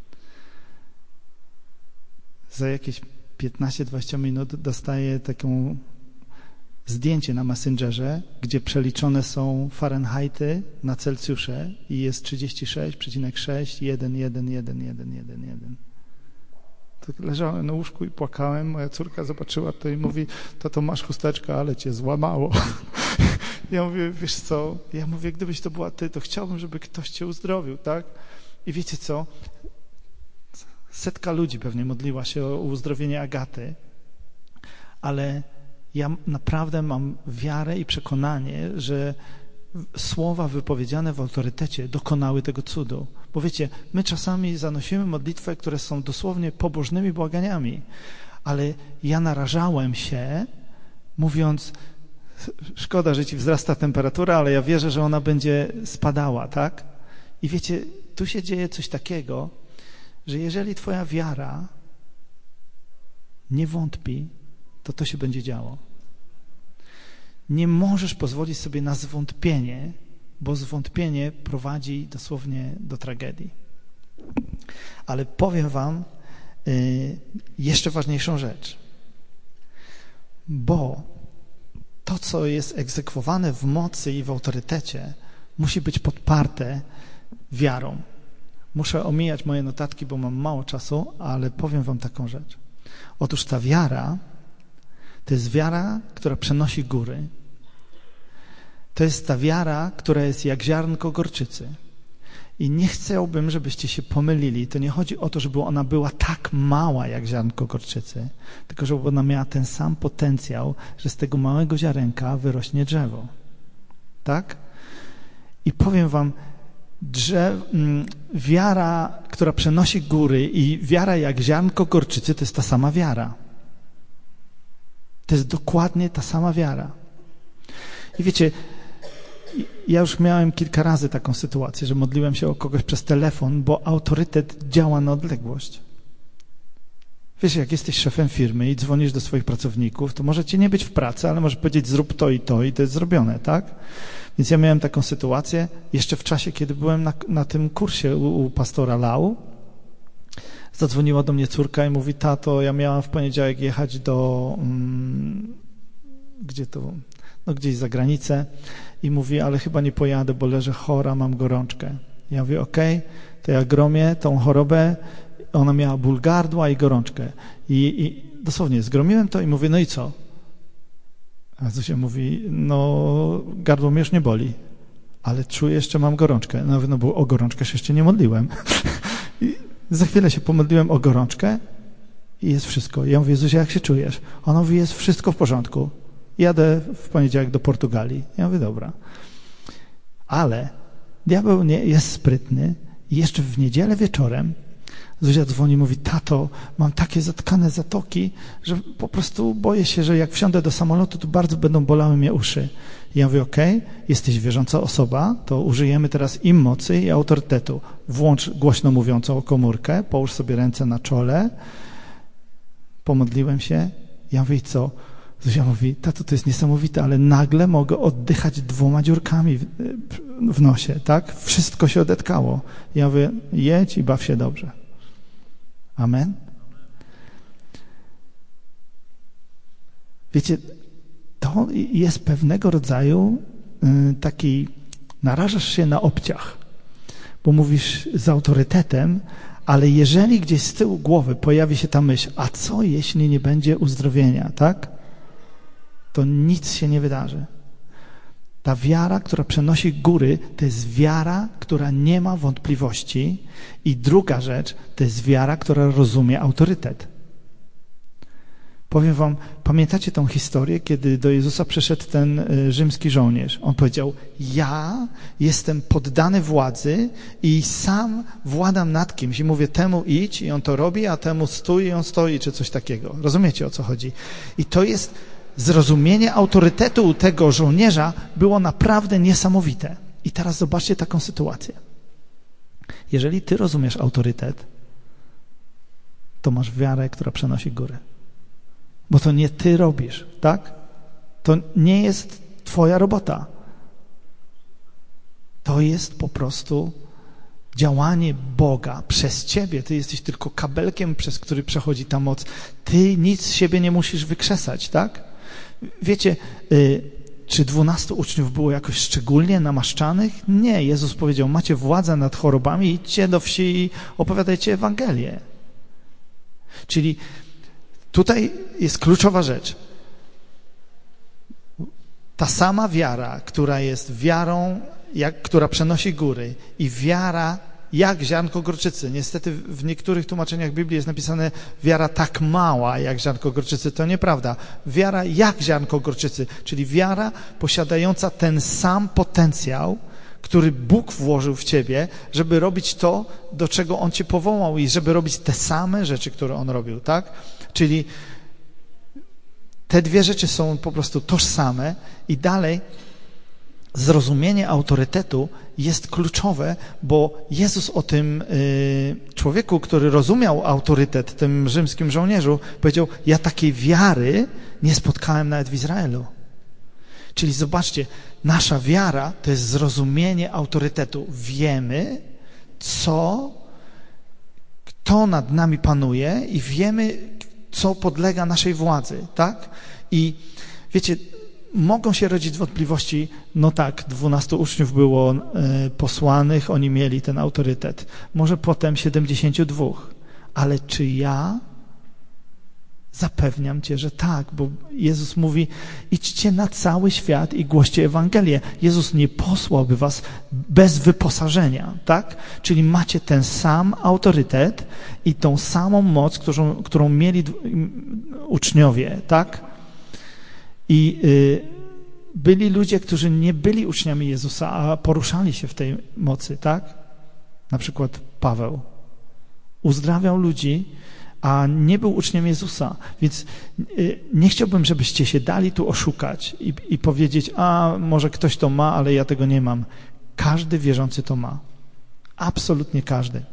Za jakieś piętnaście dwadzieścia minut dostaję taką zdjęcie na Messengerze, gdzie przeliczone są Fahrenheity na Celsjusze i jest trzydzieści sześć przecinek sześć, jeden, jeden, jeden, jeden, jeden, jeden. Tak leżałem na łóżku i płakałem. Moja córka zobaczyła to i mówi: tato, masz chusteczkę, ale cię złamało. Ja mówię: wiesz co, ja mówię, gdybyś to była ty, to chciałbym, żeby ktoś cię uzdrowił, tak? I wiecie co? Setka ludzi pewnie modliła się o uzdrowienie Agaty, ale ja naprawdę mam wiarę i przekonanie, że słowa wypowiedziane w autorytecie dokonały tego cudu. Bo wiecie, my czasami zanosimy modlitwy, które są dosłownie pobożnymi błaganiami, ale ja narażałem się, mówiąc: szkoda, że ci wzrasta temperatura, ale ja wierzę, że ona będzie spadała, tak? I wiecie, tu się dzieje coś takiego, że jeżeli twoja wiara nie wątpi, to to się będzie działo. Nie możesz pozwolić sobie na zwątpienie, bo zwątpienie prowadzi dosłownie do tragedii. Ale powiem wam y, jeszcze ważniejszą rzecz. Bo to, co jest egzekwowane w mocy i w autorytecie, musi być podparte wiarą. Muszę omijać moje notatki, bo mam mało czasu, ale powiem wam taką rzecz. Otóż ta wiara to jest wiara, która przenosi góry. To jest ta wiara, która jest jak ziarnko gorczycy. I nie chciałbym, żebyście się pomylili. To nie chodzi o to, żeby ona była tak mała jak ziarnko gorczycy, tylko żeby ona miała ten sam potencjał, że z tego małego ziarenka wyrośnie drzewo. Tak? I powiem wam, drzew, wiara, która przenosi góry i wiara jak ziarnko gorczycy, to jest ta sama wiara. To jest dokładnie ta sama wiara. I wiecie, ja już miałem kilka razy taką sytuację, że modliłem się o kogoś przez telefon, bo autorytet działa na odległość. Wiesz, jak jesteś szefem firmy i dzwonisz do swoich pracowników, to możecie nie być w pracy, ale możesz powiedzieć zrób to i to i to jest zrobione, tak? Więc ja miałem taką sytuację jeszcze w czasie, kiedy byłem na, na tym kursie u, u pastora Lau. Zadzwoniła do mnie córka i mówi, tato, ja miałam w poniedziałek jechać do... Um, gdzie to... No gdzieś za granicę i mówi, ale chyba nie pojadę, bo leżę chora, mam gorączkę. Ja mówię, okej, okay, to ja gromię tą chorobę. Ona miała ból gardła i gorączkę. I, i dosłownie zgromiłem to i mówię, no i co? A Zuzia mówi, no gardło mnie już nie boli, ale czuję, jeszcze mam gorączkę. No, no bo o gorączkę się jeszcze nie modliłem. I za chwilę się pomodliłem o gorączkę i jest wszystko. Ja mówię, Zuzia, jak się czujesz? Ona mówi, jest wszystko w porządku. Jadę w poniedziałek do Portugalii. Ja mówię, dobra. Ale diabeł nie jest sprytny i jeszcze w niedzielę wieczorem Zuzia dzwoni i mówi, tato, mam takie zatkane zatoki, że po prostu boję się, że jak wsiądę do samolotu, to bardzo będą bolały mnie uszy. I ja mówię, okej, okay, jesteś wierząca osoba, to użyjemy teraz im mocy i autorytetu. Włącz głośno mówiącą komórkę, połóż sobie ręce na czole. Pomodliłem się. Ja mówię, co? Zuzia mówi, tato, to jest niesamowite, ale nagle mogę oddychać dwoma dziurkami w, w nosie, tak? Wszystko się odetkało. Ja mówię, jedź i baw się dobrze. Amen? Wiecie, to jest pewnego rodzaju y, taki, narażasz się na obciach, bo mówisz z autorytetem, ale jeżeli gdzieś z tyłu głowy pojawi się ta myśl, a co jeśli nie będzie uzdrowienia, tak? To nic się nie wydarzy. Ta wiara, która przenosi góry, to jest wiara, która nie ma wątpliwości. I druga rzecz, to jest wiara, która rozumie autorytet. Powiem wam, pamiętacie tą historię, kiedy do Jezusa przyszedł ten rzymski żołnierz? On powiedział, ja jestem poddany władzy i sam władam nad kimś. I mówię, temu idź i on to robi, a temu stój i on stoi, czy coś takiego. Rozumiecie, o co chodzi? I to jest... Zrozumienie autorytetu u tego żołnierza było naprawdę niesamowite. I teraz zobaczcie taką sytuację. Jeżeli ty rozumiesz autorytet, to masz wiarę, która przenosi góry. Bo to nie ty robisz, tak? To nie jest twoja robota. To jest po prostu działanie Boga przez ciebie. Ty jesteś tylko kabelkiem, przez który przechodzi ta moc. Ty nic z siebie nie musisz wykrzesać, tak? Wiecie, czy dwunastu uczniów było jakoś szczególnie namaszczanych? Nie. Jezus powiedział, macie władzę nad chorobami, idźcie do wsi i opowiadajcie Ewangelię. Czyli tutaj jest kluczowa rzecz. Ta sama wiara, która jest wiarą, jak, która przenosi góry i wiara jak ziarnko gorczycy. Niestety w niektórych tłumaczeniach Biblii jest napisane wiara tak mała jak ziarnko gorczycy. To nieprawda. Wiara jak ziarnko gorczycy, czyli wiara posiadająca ten sam potencjał, który Bóg włożył w ciebie, żeby robić to, do czego On cię powołał i żeby robić te same rzeczy, które On robił, tak? Czyli te dwie rzeczy są po prostu tożsame i dalej zrozumienie autorytetu jest kluczowe, bo Jezus o tym y, człowieku, który rozumiał autorytet, tym rzymskim żołnierzu, powiedział, ja takiej wiary nie spotkałem nawet w Izraelu. Czyli zobaczcie, nasza wiara to jest zrozumienie autorytetu. Wiemy, co, kto nad nami panuje i wiemy, co podlega naszej władzy, tak? I wiecie, mogą się rodzić wątpliwości, no tak, dwunastu uczniów było y, posłanych, oni mieli ten autorytet. Może potem siedemdziesięciu dwóch. Ale czy ja Zapewniam cię, że tak, bo Jezus mówi, idźcie na cały świat i głoście Ewangelię. Jezus nie posłałby was bez wyposażenia, tak? Czyli macie ten sam autorytet i tą samą moc, którą, którą mieli uczniowie, tak? I y, byli ludzie, którzy nie byli uczniami Jezusa, a poruszali się w tej mocy, tak? Na przykład Paweł uzdrawiał ludzi, a nie był uczniem Jezusa, więc nie chciałbym, żebyście się dali tu oszukać i, i powiedzieć, a może ktoś to ma, ale ja tego nie mam. Każdy wierzący to ma. Absolutnie każdy.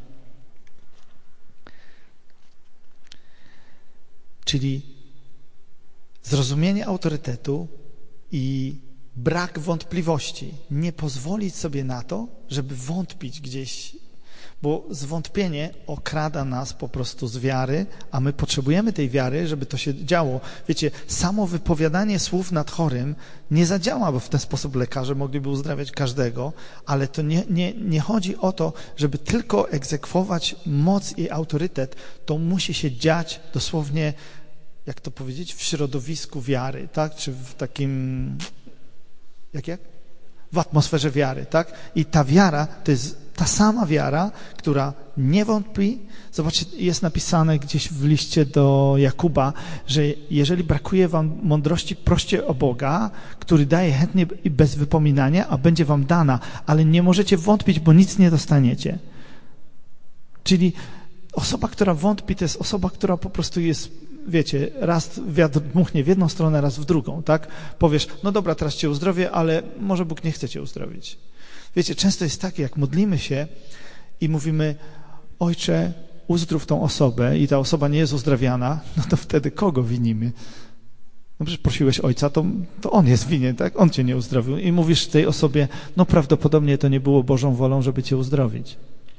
Czyli zrozumienie autorytetu i brak wątpliwości. Nie pozwolić sobie na to, żeby wątpić gdzieś, bo zwątpienie okrada nas po prostu z wiary, a my potrzebujemy tej wiary, żeby to się działo. Wiecie, samo wypowiadanie słów nad chorym nie zadziała, bo w ten sposób lekarze mogliby uzdrawiać każdego, ale to nie, nie, nie chodzi o to, żeby tylko egzekwować moc i autorytet, to musi się dziać dosłownie, jak to powiedzieć, w środowisku wiary, tak? Czy w takim, jak jak? W atmosferze wiary, tak? I ta wiara to jest ta sama wiara, która nie wątpi. Zobaczcie, jest napisane gdzieś w liście do Jakuba, że jeżeli brakuje wam mądrości, proście o Boga, który daje chętnie i bez wypominania, a będzie wam dana, ale nie możecie wątpić, bo nic nie dostaniecie. Czyli osoba, która wątpi, to jest osoba, która po prostu jest, wiecie, raz wiatr dmuchnie w jedną stronę, raz w drugą, tak? Powiesz, no dobra, teraz cię uzdrowię, ale może Bóg nie chce cię uzdrowić. Wiecie, często jest tak, jak modlimy się i mówimy, Ojcze, uzdrów tą osobę i ta osoba nie jest uzdrawiana, no to wtedy kogo winimy? No przecież prosiłeś Ojca, to, to On jest winien, tak? On cię nie uzdrowił. I mówisz tej osobie, no prawdopodobnie to nie było Bożą wolą, żeby cię uzdrowić.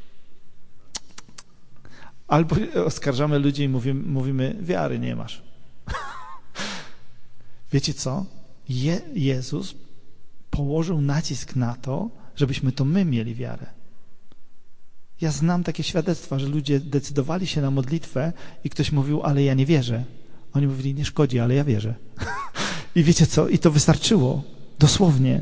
Albo oskarżamy ludzi i mówimy, mówimy wiary nie masz. Wiecie co? Je, Jezus położył nacisk na to, żebyśmy to my mieli wiarę. Ja znam takie świadectwa, że ludzie decydowali się na modlitwę i ktoś mówił, ale ja nie wierzę. Oni mówili, nie szkodzi, ale ja wierzę. I wiecie co? I to wystarczyło. Dosłownie.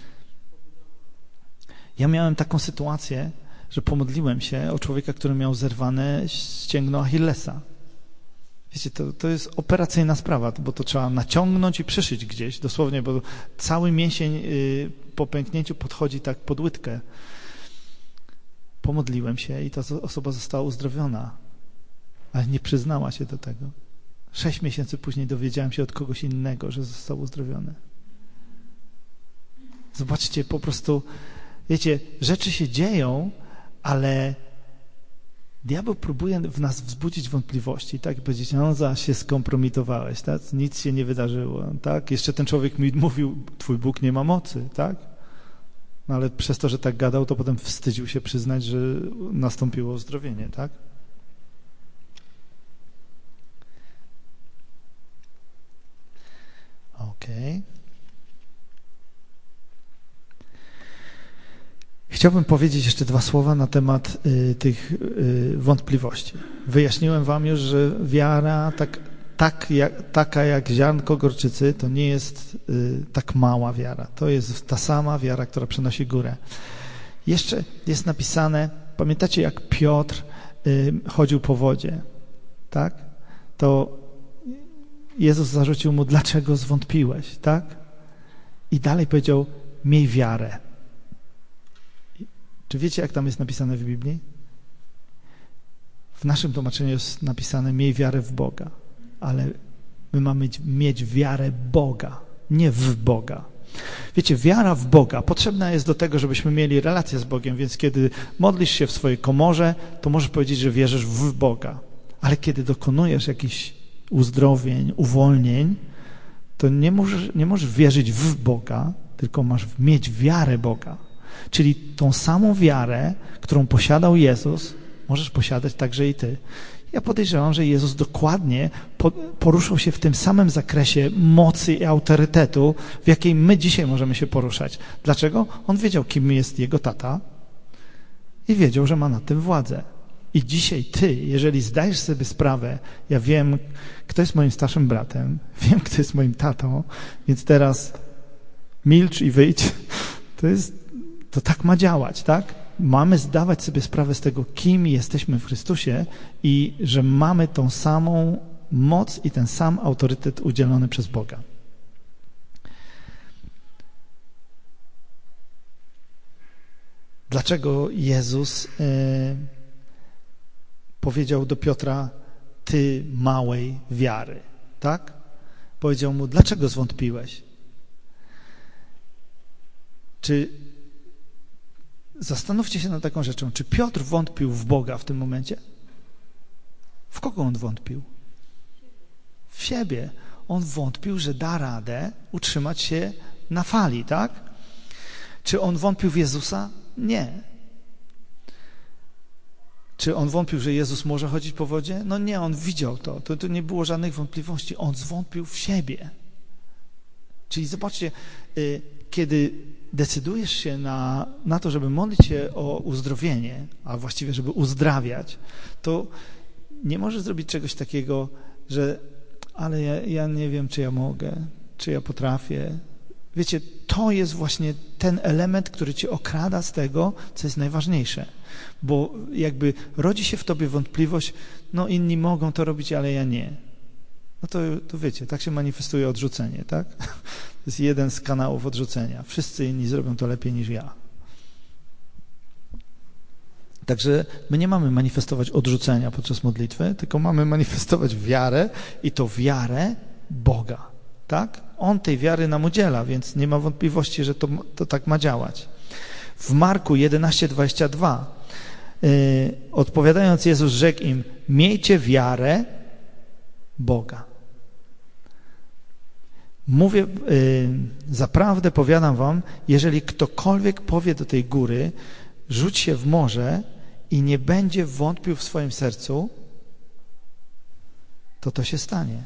Ja miałem taką sytuację, że pomodliłem się o człowieka, który miał zerwane ścięgno Achillesa. Wiecie, to, to jest operacyjna sprawa, bo to trzeba naciągnąć i przyszyć gdzieś, dosłownie, bo cały mięsień y, po pęknięciu podchodzi tak pod łydkę. Pomodliłem się i ta osoba została uzdrowiona, ale nie przyznała się do tego. Sześć miesięcy później dowiedziałem się od kogoś innego, że został uzdrowiony. Zobaczcie, po prostu, wiecie, rzeczy się dzieją, ale diabeł próbuje w nas wzbudzić wątpliwości, tak? Powiedzieć, no za się skompromitowałeś, tak? Nic się nie wydarzyło, tak? Jeszcze ten człowiek mi mówił, twój Bóg nie ma mocy, tak? No ale przez to, że tak gadał, to potem wstydził się przyznać, że nastąpiło uzdrowienie, tak? Okej. Okay. Chciałbym powiedzieć jeszcze dwa słowa na temat y, tych y, wątpliwości. Wyjaśniłem wam już, że wiara tak, tak jak, taka jak ziarnko gorczycy to nie jest y, tak mała wiara. To jest ta sama wiara, która przynosi górę. Jeszcze jest napisane, pamiętacie jak Piotr y, chodził po wodzie, tak? To Jezus zarzucił mu, dlaczego zwątpiłeś, tak? I dalej powiedział, miej wiarę. Czy wiecie, jak tam jest napisane w Biblii? W naszym tłumaczeniu jest napisane, miej wiarę w Boga, ale my mamy mieć, mieć wiarę Boga, nie w Boga. Wiecie, wiara w Boga potrzebna jest do tego, żebyśmy mieli relację z Bogiem, więc kiedy modlisz się w swojej komorze, to możesz powiedzieć, że wierzysz w Boga, ale kiedy dokonujesz jakichś uzdrowień, uwolnień, to nie możesz, nie możesz wierzyć w Boga, tylko masz mieć wiarę Boga. Czyli tą samą wiarę, którą posiadał Jezus, możesz posiadać także i ty. Ja podejrzewam, że Jezus dokładnie poruszał się w tym samym zakresie mocy i autorytetu, w jakiej my dzisiaj możemy się poruszać. Dlaczego? On wiedział, kim jest jego tata i wiedział, że ma nad tym władzę. I dzisiaj ty, jeżeli zdajesz sobie sprawę, ja wiem, kto jest moim starszym bratem, wiem, kto jest moim tatą, więc teraz milcz i wyjdź. To jest, to tak ma działać, tak? Mamy zdawać sobie sprawę z tego, kim jesteśmy w Chrystusie i że mamy tą samą moc i ten sam autorytet udzielony przez Boga. Dlaczego Jezus e, powiedział do Piotra, ty małej wiary, tak? Powiedział mu, dlaczego zwątpiłeś? Czy zastanówcie się nad taką rzeczą, czy Piotr wątpił w Boga w tym momencie? W kogo on wątpił? W siebie. On wątpił, że da radę utrzymać się na fali, tak? Czy on wątpił w Jezusa? Nie. Czy on wątpił, że Jezus może chodzić po wodzie? No nie, on widział to. To, to nie było żadnych wątpliwości. On zwątpił w siebie. Czyli zobaczcie, kiedy decydujesz się na, na to, żeby modlić się o uzdrowienie, a właściwie, żeby uzdrawiać, to nie możesz zrobić czegoś takiego, że ale ja, ja nie wiem, czy ja mogę, czy ja potrafię. Wiecie, to jest właśnie ten element, który cię okrada z tego, co jest najważniejsze. Bo jakby rodzi się w tobie wątpliwość, no inni mogą to robić, ale ja nie. No to, to wiecie, tak się manifestuje odrzucenie, tak? To jest jeden z kanałów odrzucenia. Wszyscy inni zrobią to lepiej niż ja. Także my nie mamy manifestować odrzucenia podczas modlitwy, tylko mamy manifestować wiarę i to wiarę Boga, tak? On tej wiary nam udziela, więc nie ma wątpliwości, że to, to tak ma działać. W Marku jedenaście dwadzieścia dwa yy, odpowiadając Jezus rzekł im, miejcie wiarę Boga. Mówię, yy, zaprawdę powiadam wam, jeżeli ktokolwiek powie do tej góry, rzuć się w morze i nie będzie wątpił w swoim sercu, to to się stanie.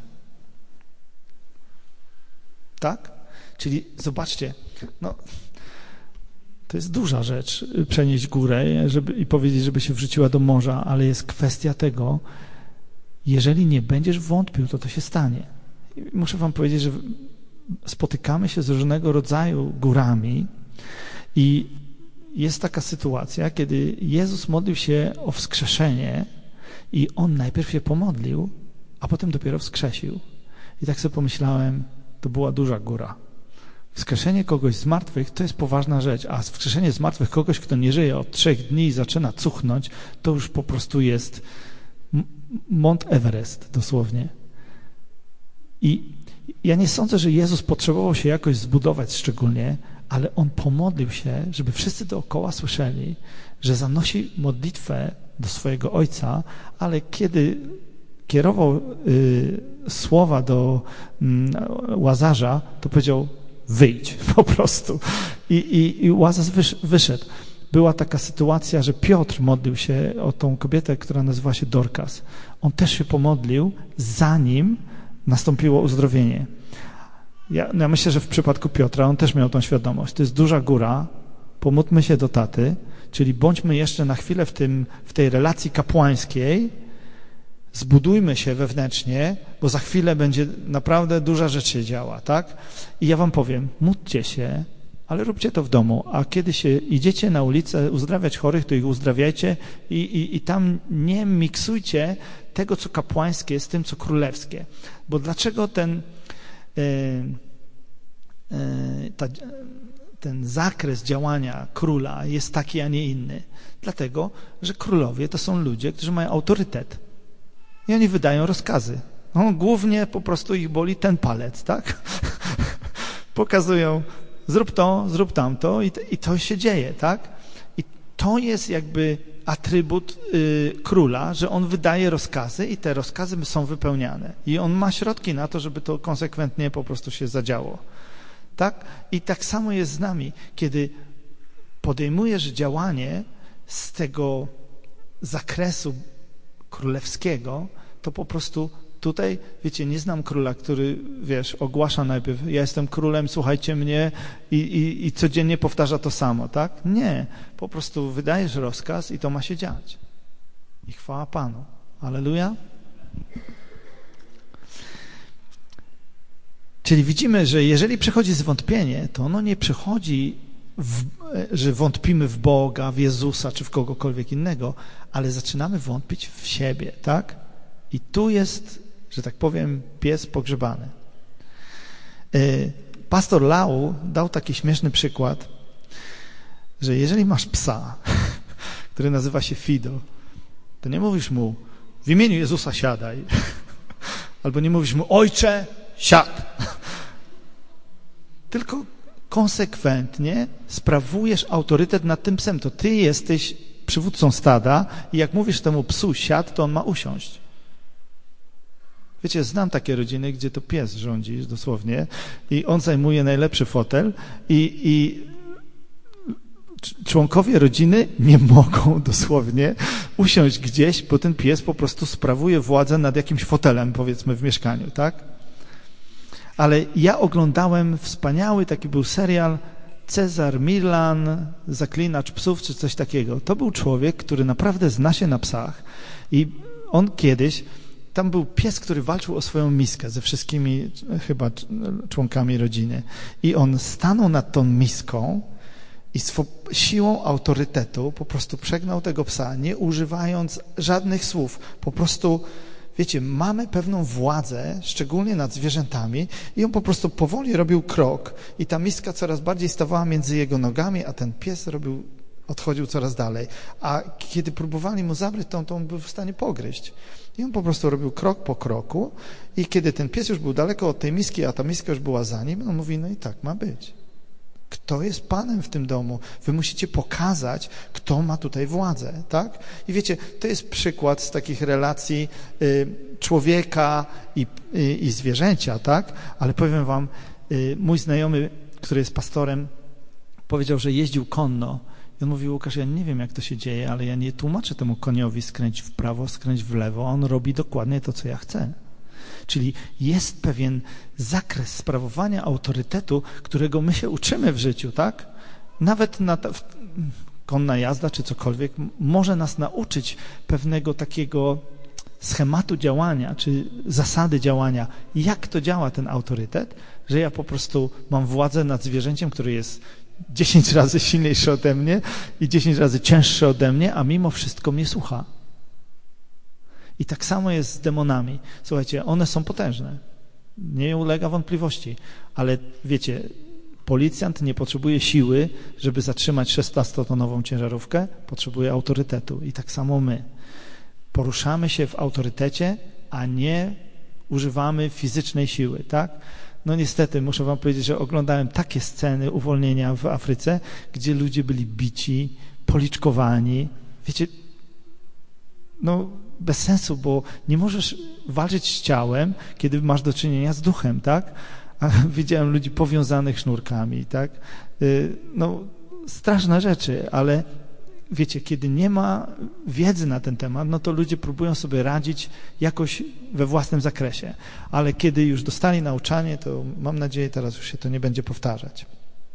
Tak? Czyli zobaczcie, no, to jest duża rzecz, przenieść górę żeby, i powiedzieć, żeby się wrzuciła do morza, ale jest kwestia tego, jeżeli nie będziesz wątpił, to to się stanie. I muszę wam powiedzieć, że spotykamy się z różnego rodzaju górami i jest taka sytuacja, kiedy Jezus modlił się o wskrzeszenie i On najpierw się pomodlił, a potem dopiero wskrzesił. I tak sobie pomyślałem, to była duża góra. Wskrzeszenie kogoś z martwych to jest poważna rzecz, a wskrzeszenie z martwych kogoś, kto nie żyje od trzech dni i zaczyna cuchnąć, to już po prostu jest Mount Everest dosłownie. I ja nie sądzę, że Jezus potrzebował się jakoś zbudować szczególnie, ale On pomodlił się, żeby wszyscy dookoła słyszeli, że zanosi modlitwę do swojego Ojca, ale kiedy kierował y, słowa do y, Łazarza, to powiedział wyjdź po prostu. I, i, i Łazarz wysz, wyszedł. Była taka sytuacja, że Piotr modlił się o tą kobietę, która nazywa się Dorkas. On też się pomodlił, zanim nastąpiło uzdrowienie. Ja, ja myślę, że w przypadku Piotra on też miał tą świadomość. To jest duża góra, pomódlmy się do taty, czyli bądźmy jeszcze na chwilę w, tym, w tej relacji kapłańskiej, zbudujmy się wewnętrznie, bo za chwilę będzie naprawdę duża rzecz się działa, tak? I ja wam powiem, módlcie się, ale róbcie to w domu, a kiedy się idziecie na ulicę uzdrawiać chorych, to ich uzdrawiajcie i, i, i tam nie miksujcie tego, co kapłańskie z tym, co królewskie. Bo dlaczego ten Ta, ten zakres działania króla jest taki, a nie inny. Dlatego, że królowie to są ludzie, którzy mają autorytet i oni wydają rozkazy. No, głównie po prostu ich boli ten palec, tak? Pokazują, zrób to, zrób tamto i, i to się dzieje, tak? I to jest jakby atrybut y, króla, że on wydaje rozkazy i te rozkazy są wypełniane. I on ma środki na to, żeby to konsekwentnie po prostu się zadziało. Tak? I tak samo jest z nami. Kiedy podejmujesz działanie z tego zakresu królewskiego, to po prostu tutaj, wiecie, nie znam króla, który, wiesz, ogłasza najpierw, ja jestem królem, słuchajcie mnie i, i, i codziennie powtarza to samo, tak? Nie. Po prostu wydajesz rozkaz i to ma się dziać. I chwała Panu. Alleluja. Czyli widzimy, że jeżeli przychodzi zwątpienie, to ono nie przychodzi, w, że wątpimy w Boga, w Jezusa czy w kogokolwiek innego, ale zaczynamy wątpić w siebie, tak? I tu jest, że tak powiem, pies pogrzebany. Pastor Lau dał taki śmieszny przykład, że jeżeli masz psa, który nazywa się Fido, to nie mówisz mu w imieniu Jezusa siadaj, albo nie mówisz mu ojcze, siad. Tylko konsekwentnie sprawujesz autorytet nad tym psem. To ty jesteś przywódcą stada i jak mówisz temu psu siad, to on ma usiąść. Wiecie, znam takie rodziny, gdzie to pies rządzi dosłownie i on zajmuje najlepszy fotel i, i członkowie rodziny nie mogą dosłownie usiąść gdzieś, bo ten pies po prostu sprawuje władzę nad jakimś fotelem, powiedzmy, w mieszkaniu, tak? Ale ja oglądałem wspaniały, taki był serial Cezar Milan, Zaklinacz psów, czy coś takiego. To był człowiek, który naprawdę zna się na psach i on kiedyś, tam był pies, który walczył o swoją miskę ze wszystkimi chyba członkami rodziny i on stanął nad tą miską i siłą autorytetu po prostu przegnał tego psa, nie używając żadnych słów. Po prostu, wiecie, mamy pewną władzę, szczególnie nad zwierzętami i on po prostu powoli robił krok i ta miska coraz bardziej stawała między jego nogami, a ten pies robił, odchodził coraz dalej. A kiedy próbowali mu zabrać tą, to on był w stanie pogryźć. I on po prostu robił krok po kroku i kiedy ten pies już był daleko od tej miski, a ta miska już była za nim, on mówi, no i tak ma być. Kto jest Panem w tym domu? Wy musicie pokazać, kto ma tutaj władzę, tak? I wiecie, to jest przykład z takich relacji y, człowieka i, y, i zwierzęcia, tak? Ale powiem wam, y, mój znajomy, który jest pastorem, powiedział, że jeździł konno. I on mówi, Łukasz, ja nie wiem, jak to się dzieje, ale ja nie tłumaczę temu koniowi skręć w prawo, skręć w lewo. On robi dokładnie to, co ja chcę. Czyli jest pewien zakres sprawowania autorytetu, którego my się uczymy w życiu, tak? Nawet na ta, konna jazda czy cokolwiek może nas nauczyć pewnego takiego schematu działania, czy zasady działania. Jak to działa ten autorytet, że ja po prostu mam władzę nad zwierzęciem, które jest dziesięć razy silniejsze ode mnie i dziesięć razy cięższe ode mnie, a mimo wszystko mnie słucha. I tak samo jest z demonami. Słuchajcie, one są potężne. Nie ulega wątpliwości. Ale wiecie, policjant nie potrzebuje siły, żeby zatrzymać szesnastotonową ciężarówkę. Potrzebuje autorytetu. I tak samo my. Poruszamy się w autorytecie, a nie używamy fizycznej siły, tak? No niestety, muszę wam powiedzieć, że oglądałem takie sceny uwolnienia w Afryce, gdzie ludzie byli bici, policzkowani. Wiecie, no bez sensu, bo nie możesz walczyć z ciałem, kiedy masz do czynienia z duchem, tak? A widziałem ludzi powiązanych sznurkami, tak? No straszne rzeczy, ale wiecie, kiedy nie ma wiedzy na ten temat, no to ludzie próbują sobie radzić jakoś we własnym zakresie. Ale kiedy już dostali nauczanie, to mam nadzieję, teraz już się to nie będzie powtarzać.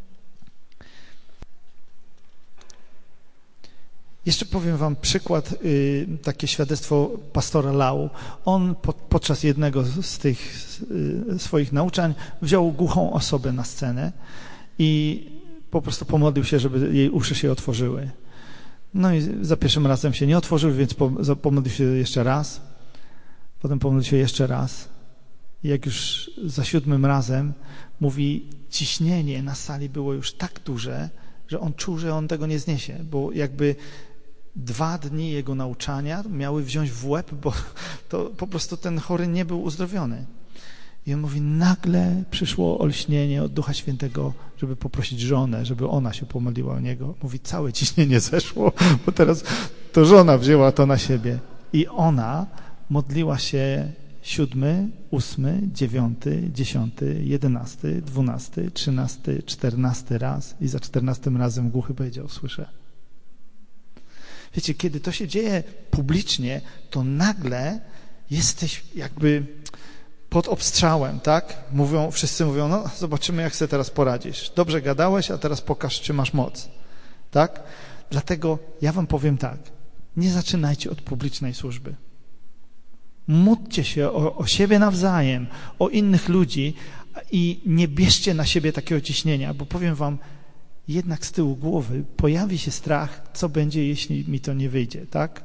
Jeszcze powiem wam przykład, y, takie świadectwo pastora Lau. On po, podczas jednego z tych y, swoich nauczań wziął głuchą osobę na scenę i po prostu pomodlił się, żeby jej uszy się otworzyły. No i za pierwszym razem się nie otworzył, więc pomodlił się jeszcze raz. Potem pomodlił się jeszcze raz. I jak już za siódmym razem mówi, ciśnienie na sali było już tak duże, że on czuł, że on tego nie zniesie, bo jakby dwa dni jego nauczania miały wziąć w łeb, bo to po prostu ten chory nie był uzdrowiony. I on mówi, nagle przyszło olśnienie od Ducha Świętego, żeby poprosić żonę, żeby ona się pomodliła o niego. Mówi, całe ciśnienie zeszło, bo teraz to żona wzięła to na siebie. I ona modliła się siódmy, ósmy, dziewiąty, dziesiąty, jedenasty, dwunasty, trzynasty, czternasty raz i za czternastym razem głuchy powiedział, słyszę. Wiecie, kiedy to się dzieje publicznie, to nagle jesteś jakby pod obstrzałem, tak? Mówią, wszyscy mówią, no zobaczymy, jak sobie teraz poradzisz. Dobrze gadałeś, a teraz pokaż, czy masz moc. Tak? Dlatego ja wam powiem tak. nie zaczynajcie od publicznej służby. Módlcie się o, o siebie nawzajem, o innych ludzi i nie bierzcie na siebie takiego ciśnienia, bo powiem wam, jednak z tyłu głowy pojawi się strach, co będzie, jeśli mi to nie wyjdzie, tak?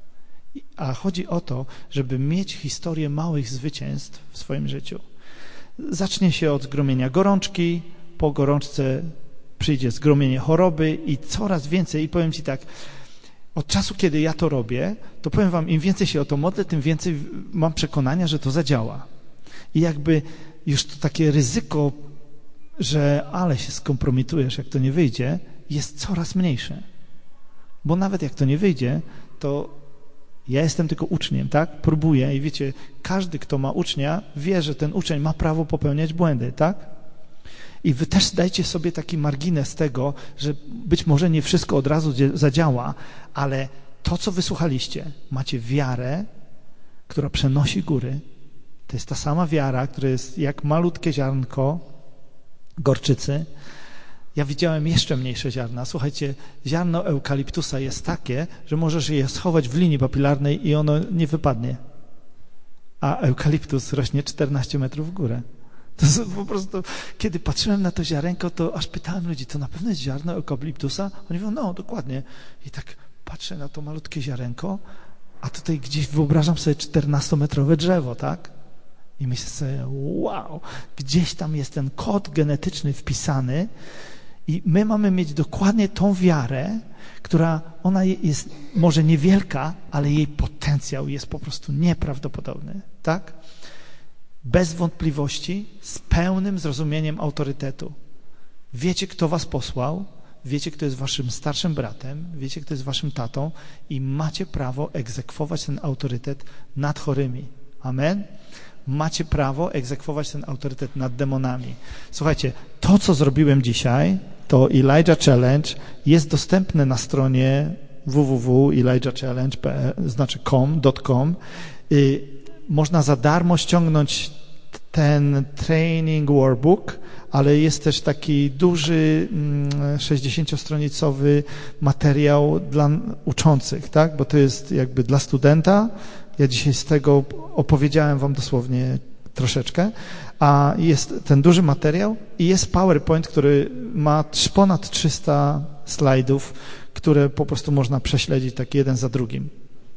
A chodzi o to, żeby mieć historię małych zwycięstw w swoim życiu. Zacznie się od zgromienia gorączki, po gorączce przyjdzie zgromienie choroby i coraz więcej. I powiem ci tak, od czasu, kiedy ja to robię, to powiem wam, im więcej się o to modlę, tym więcej mam przekonania, że to zadziała. I jakby już to takie ryzyko, że ale się skompromitujesz, jak to nie wyjdzie, jest coraz mniejsze. Bo nawet jak to nie wyjdzie, to ja jestem tylko uczniem, tak? Próbuję i wiecie, każdy, kto ma ucznia, wie, że ten uczeń ma prawo popełniać błędy, tak? I wy też dajcie sobie taki margines tego, że być może nie wszystko od razu zadziała, ale to, co wysłuchaliście, macie wiarę, która przenosi góry. To jest ta sama wiara, która jest jak malutkie ziarnko gorczycy. Ja widziałem jeszcze mniejsze ziarna. Słuchajcie, ziarno eukaliptusa jest takie, że możesz je schować w linii papilarnej i ono nie wypadnie. A eukaliptus rośnie czternaście metrów w górę. To jest po prostu, kiedy patrzyłem na to ziarenko, to aż pytałem ludzi, to na pewno jest ziarno eukaliptusa? Oni mówią, no dokładnie. I tak patrzę na to malutkie ziarenko, a tutaj gdzieś wyobrażam sobie czternastometrowe drzewo, tak? I myślę sobie, wow, gdzieś tam jest ten kod genetyczny wpisany i my mamy mieć dokładnie tą wiarę, która, ona jest może niewielka, ale jej potencjał jest po prostu nieprawdopodobny, tak? Bez wątpliwości, z pełnym zrozumieniem autorytetu. Wiecie, kto was posłał, wiecie, kto jest waszym starszym bratem, wiecie, kto jest waszym tatą i macie prawo egzekwować ten autorytet nad chorymi. Amen? Macie prawo egzekwować ten autorytet nad demonami. Słuchajcie, to, co zrobiłem dzisiaj, to Elijah Challenge jest dostępne na stronie w w w kropka elijah challenge kropka p l, znaczy com, .com. Można za darmo ściągnąć ten training workbook, ale jest też taki duży sześćdziesięciostronicowy materiał dla uczących, tak? Bo to jest jakby dla studenta. Ja dzisiaj z tego opowiedziałem wam dosłownie troszeczkę, a jest ten duży materiał i jest PowerPoint, który ma ponad trzysta slajdów, które po prostu można prześledzić tak jeden za drugim.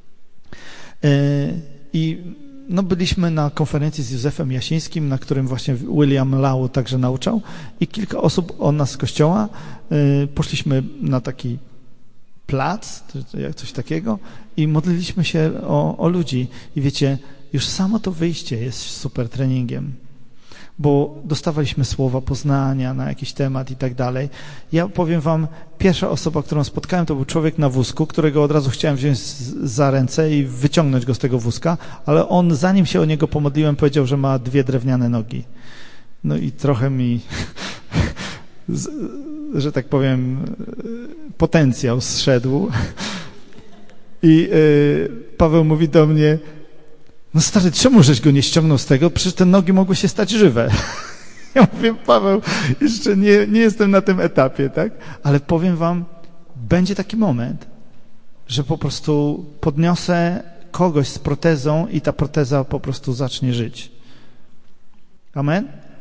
I no byliśmy na konferencji z Józefem Jasińskim, na którym właśnie William Lau także nauczał i kilka osób od nas z kościoła. Poszliśmy na taki plac, coś takiego i modliliśmy się o, o ludzi. I wiecie, już samo to wyjście jest super treningiem, bo dostawaliśmy słowa poznania na jakiś temat i tak dalej. Ja powiem wam, pierwsza osoba, którą spotkałem, to był człowiek na wózku, którego od razu chciałem wziąć za ręce i wyciągnąć go z tego wózka, ale on, zanim się o niego pomodliłem, powiedział, że ma dwie drewniane nogi. No i trochę mi, że tak powiem, potencjał zszedł. I Paweł mówi do mnie, no stary, czemu żeś go nie ściągnął z tego? Przecież te nogi mogły się stać żywe. Ja mówię, Paweł, jeszcze nie, nie jestem na tym etapie, tak? Ale powiem wam, będzie taki moment, że po prostu podniosę kogoś z protezą i ta proteza po prostu zacznie żyć. Amen?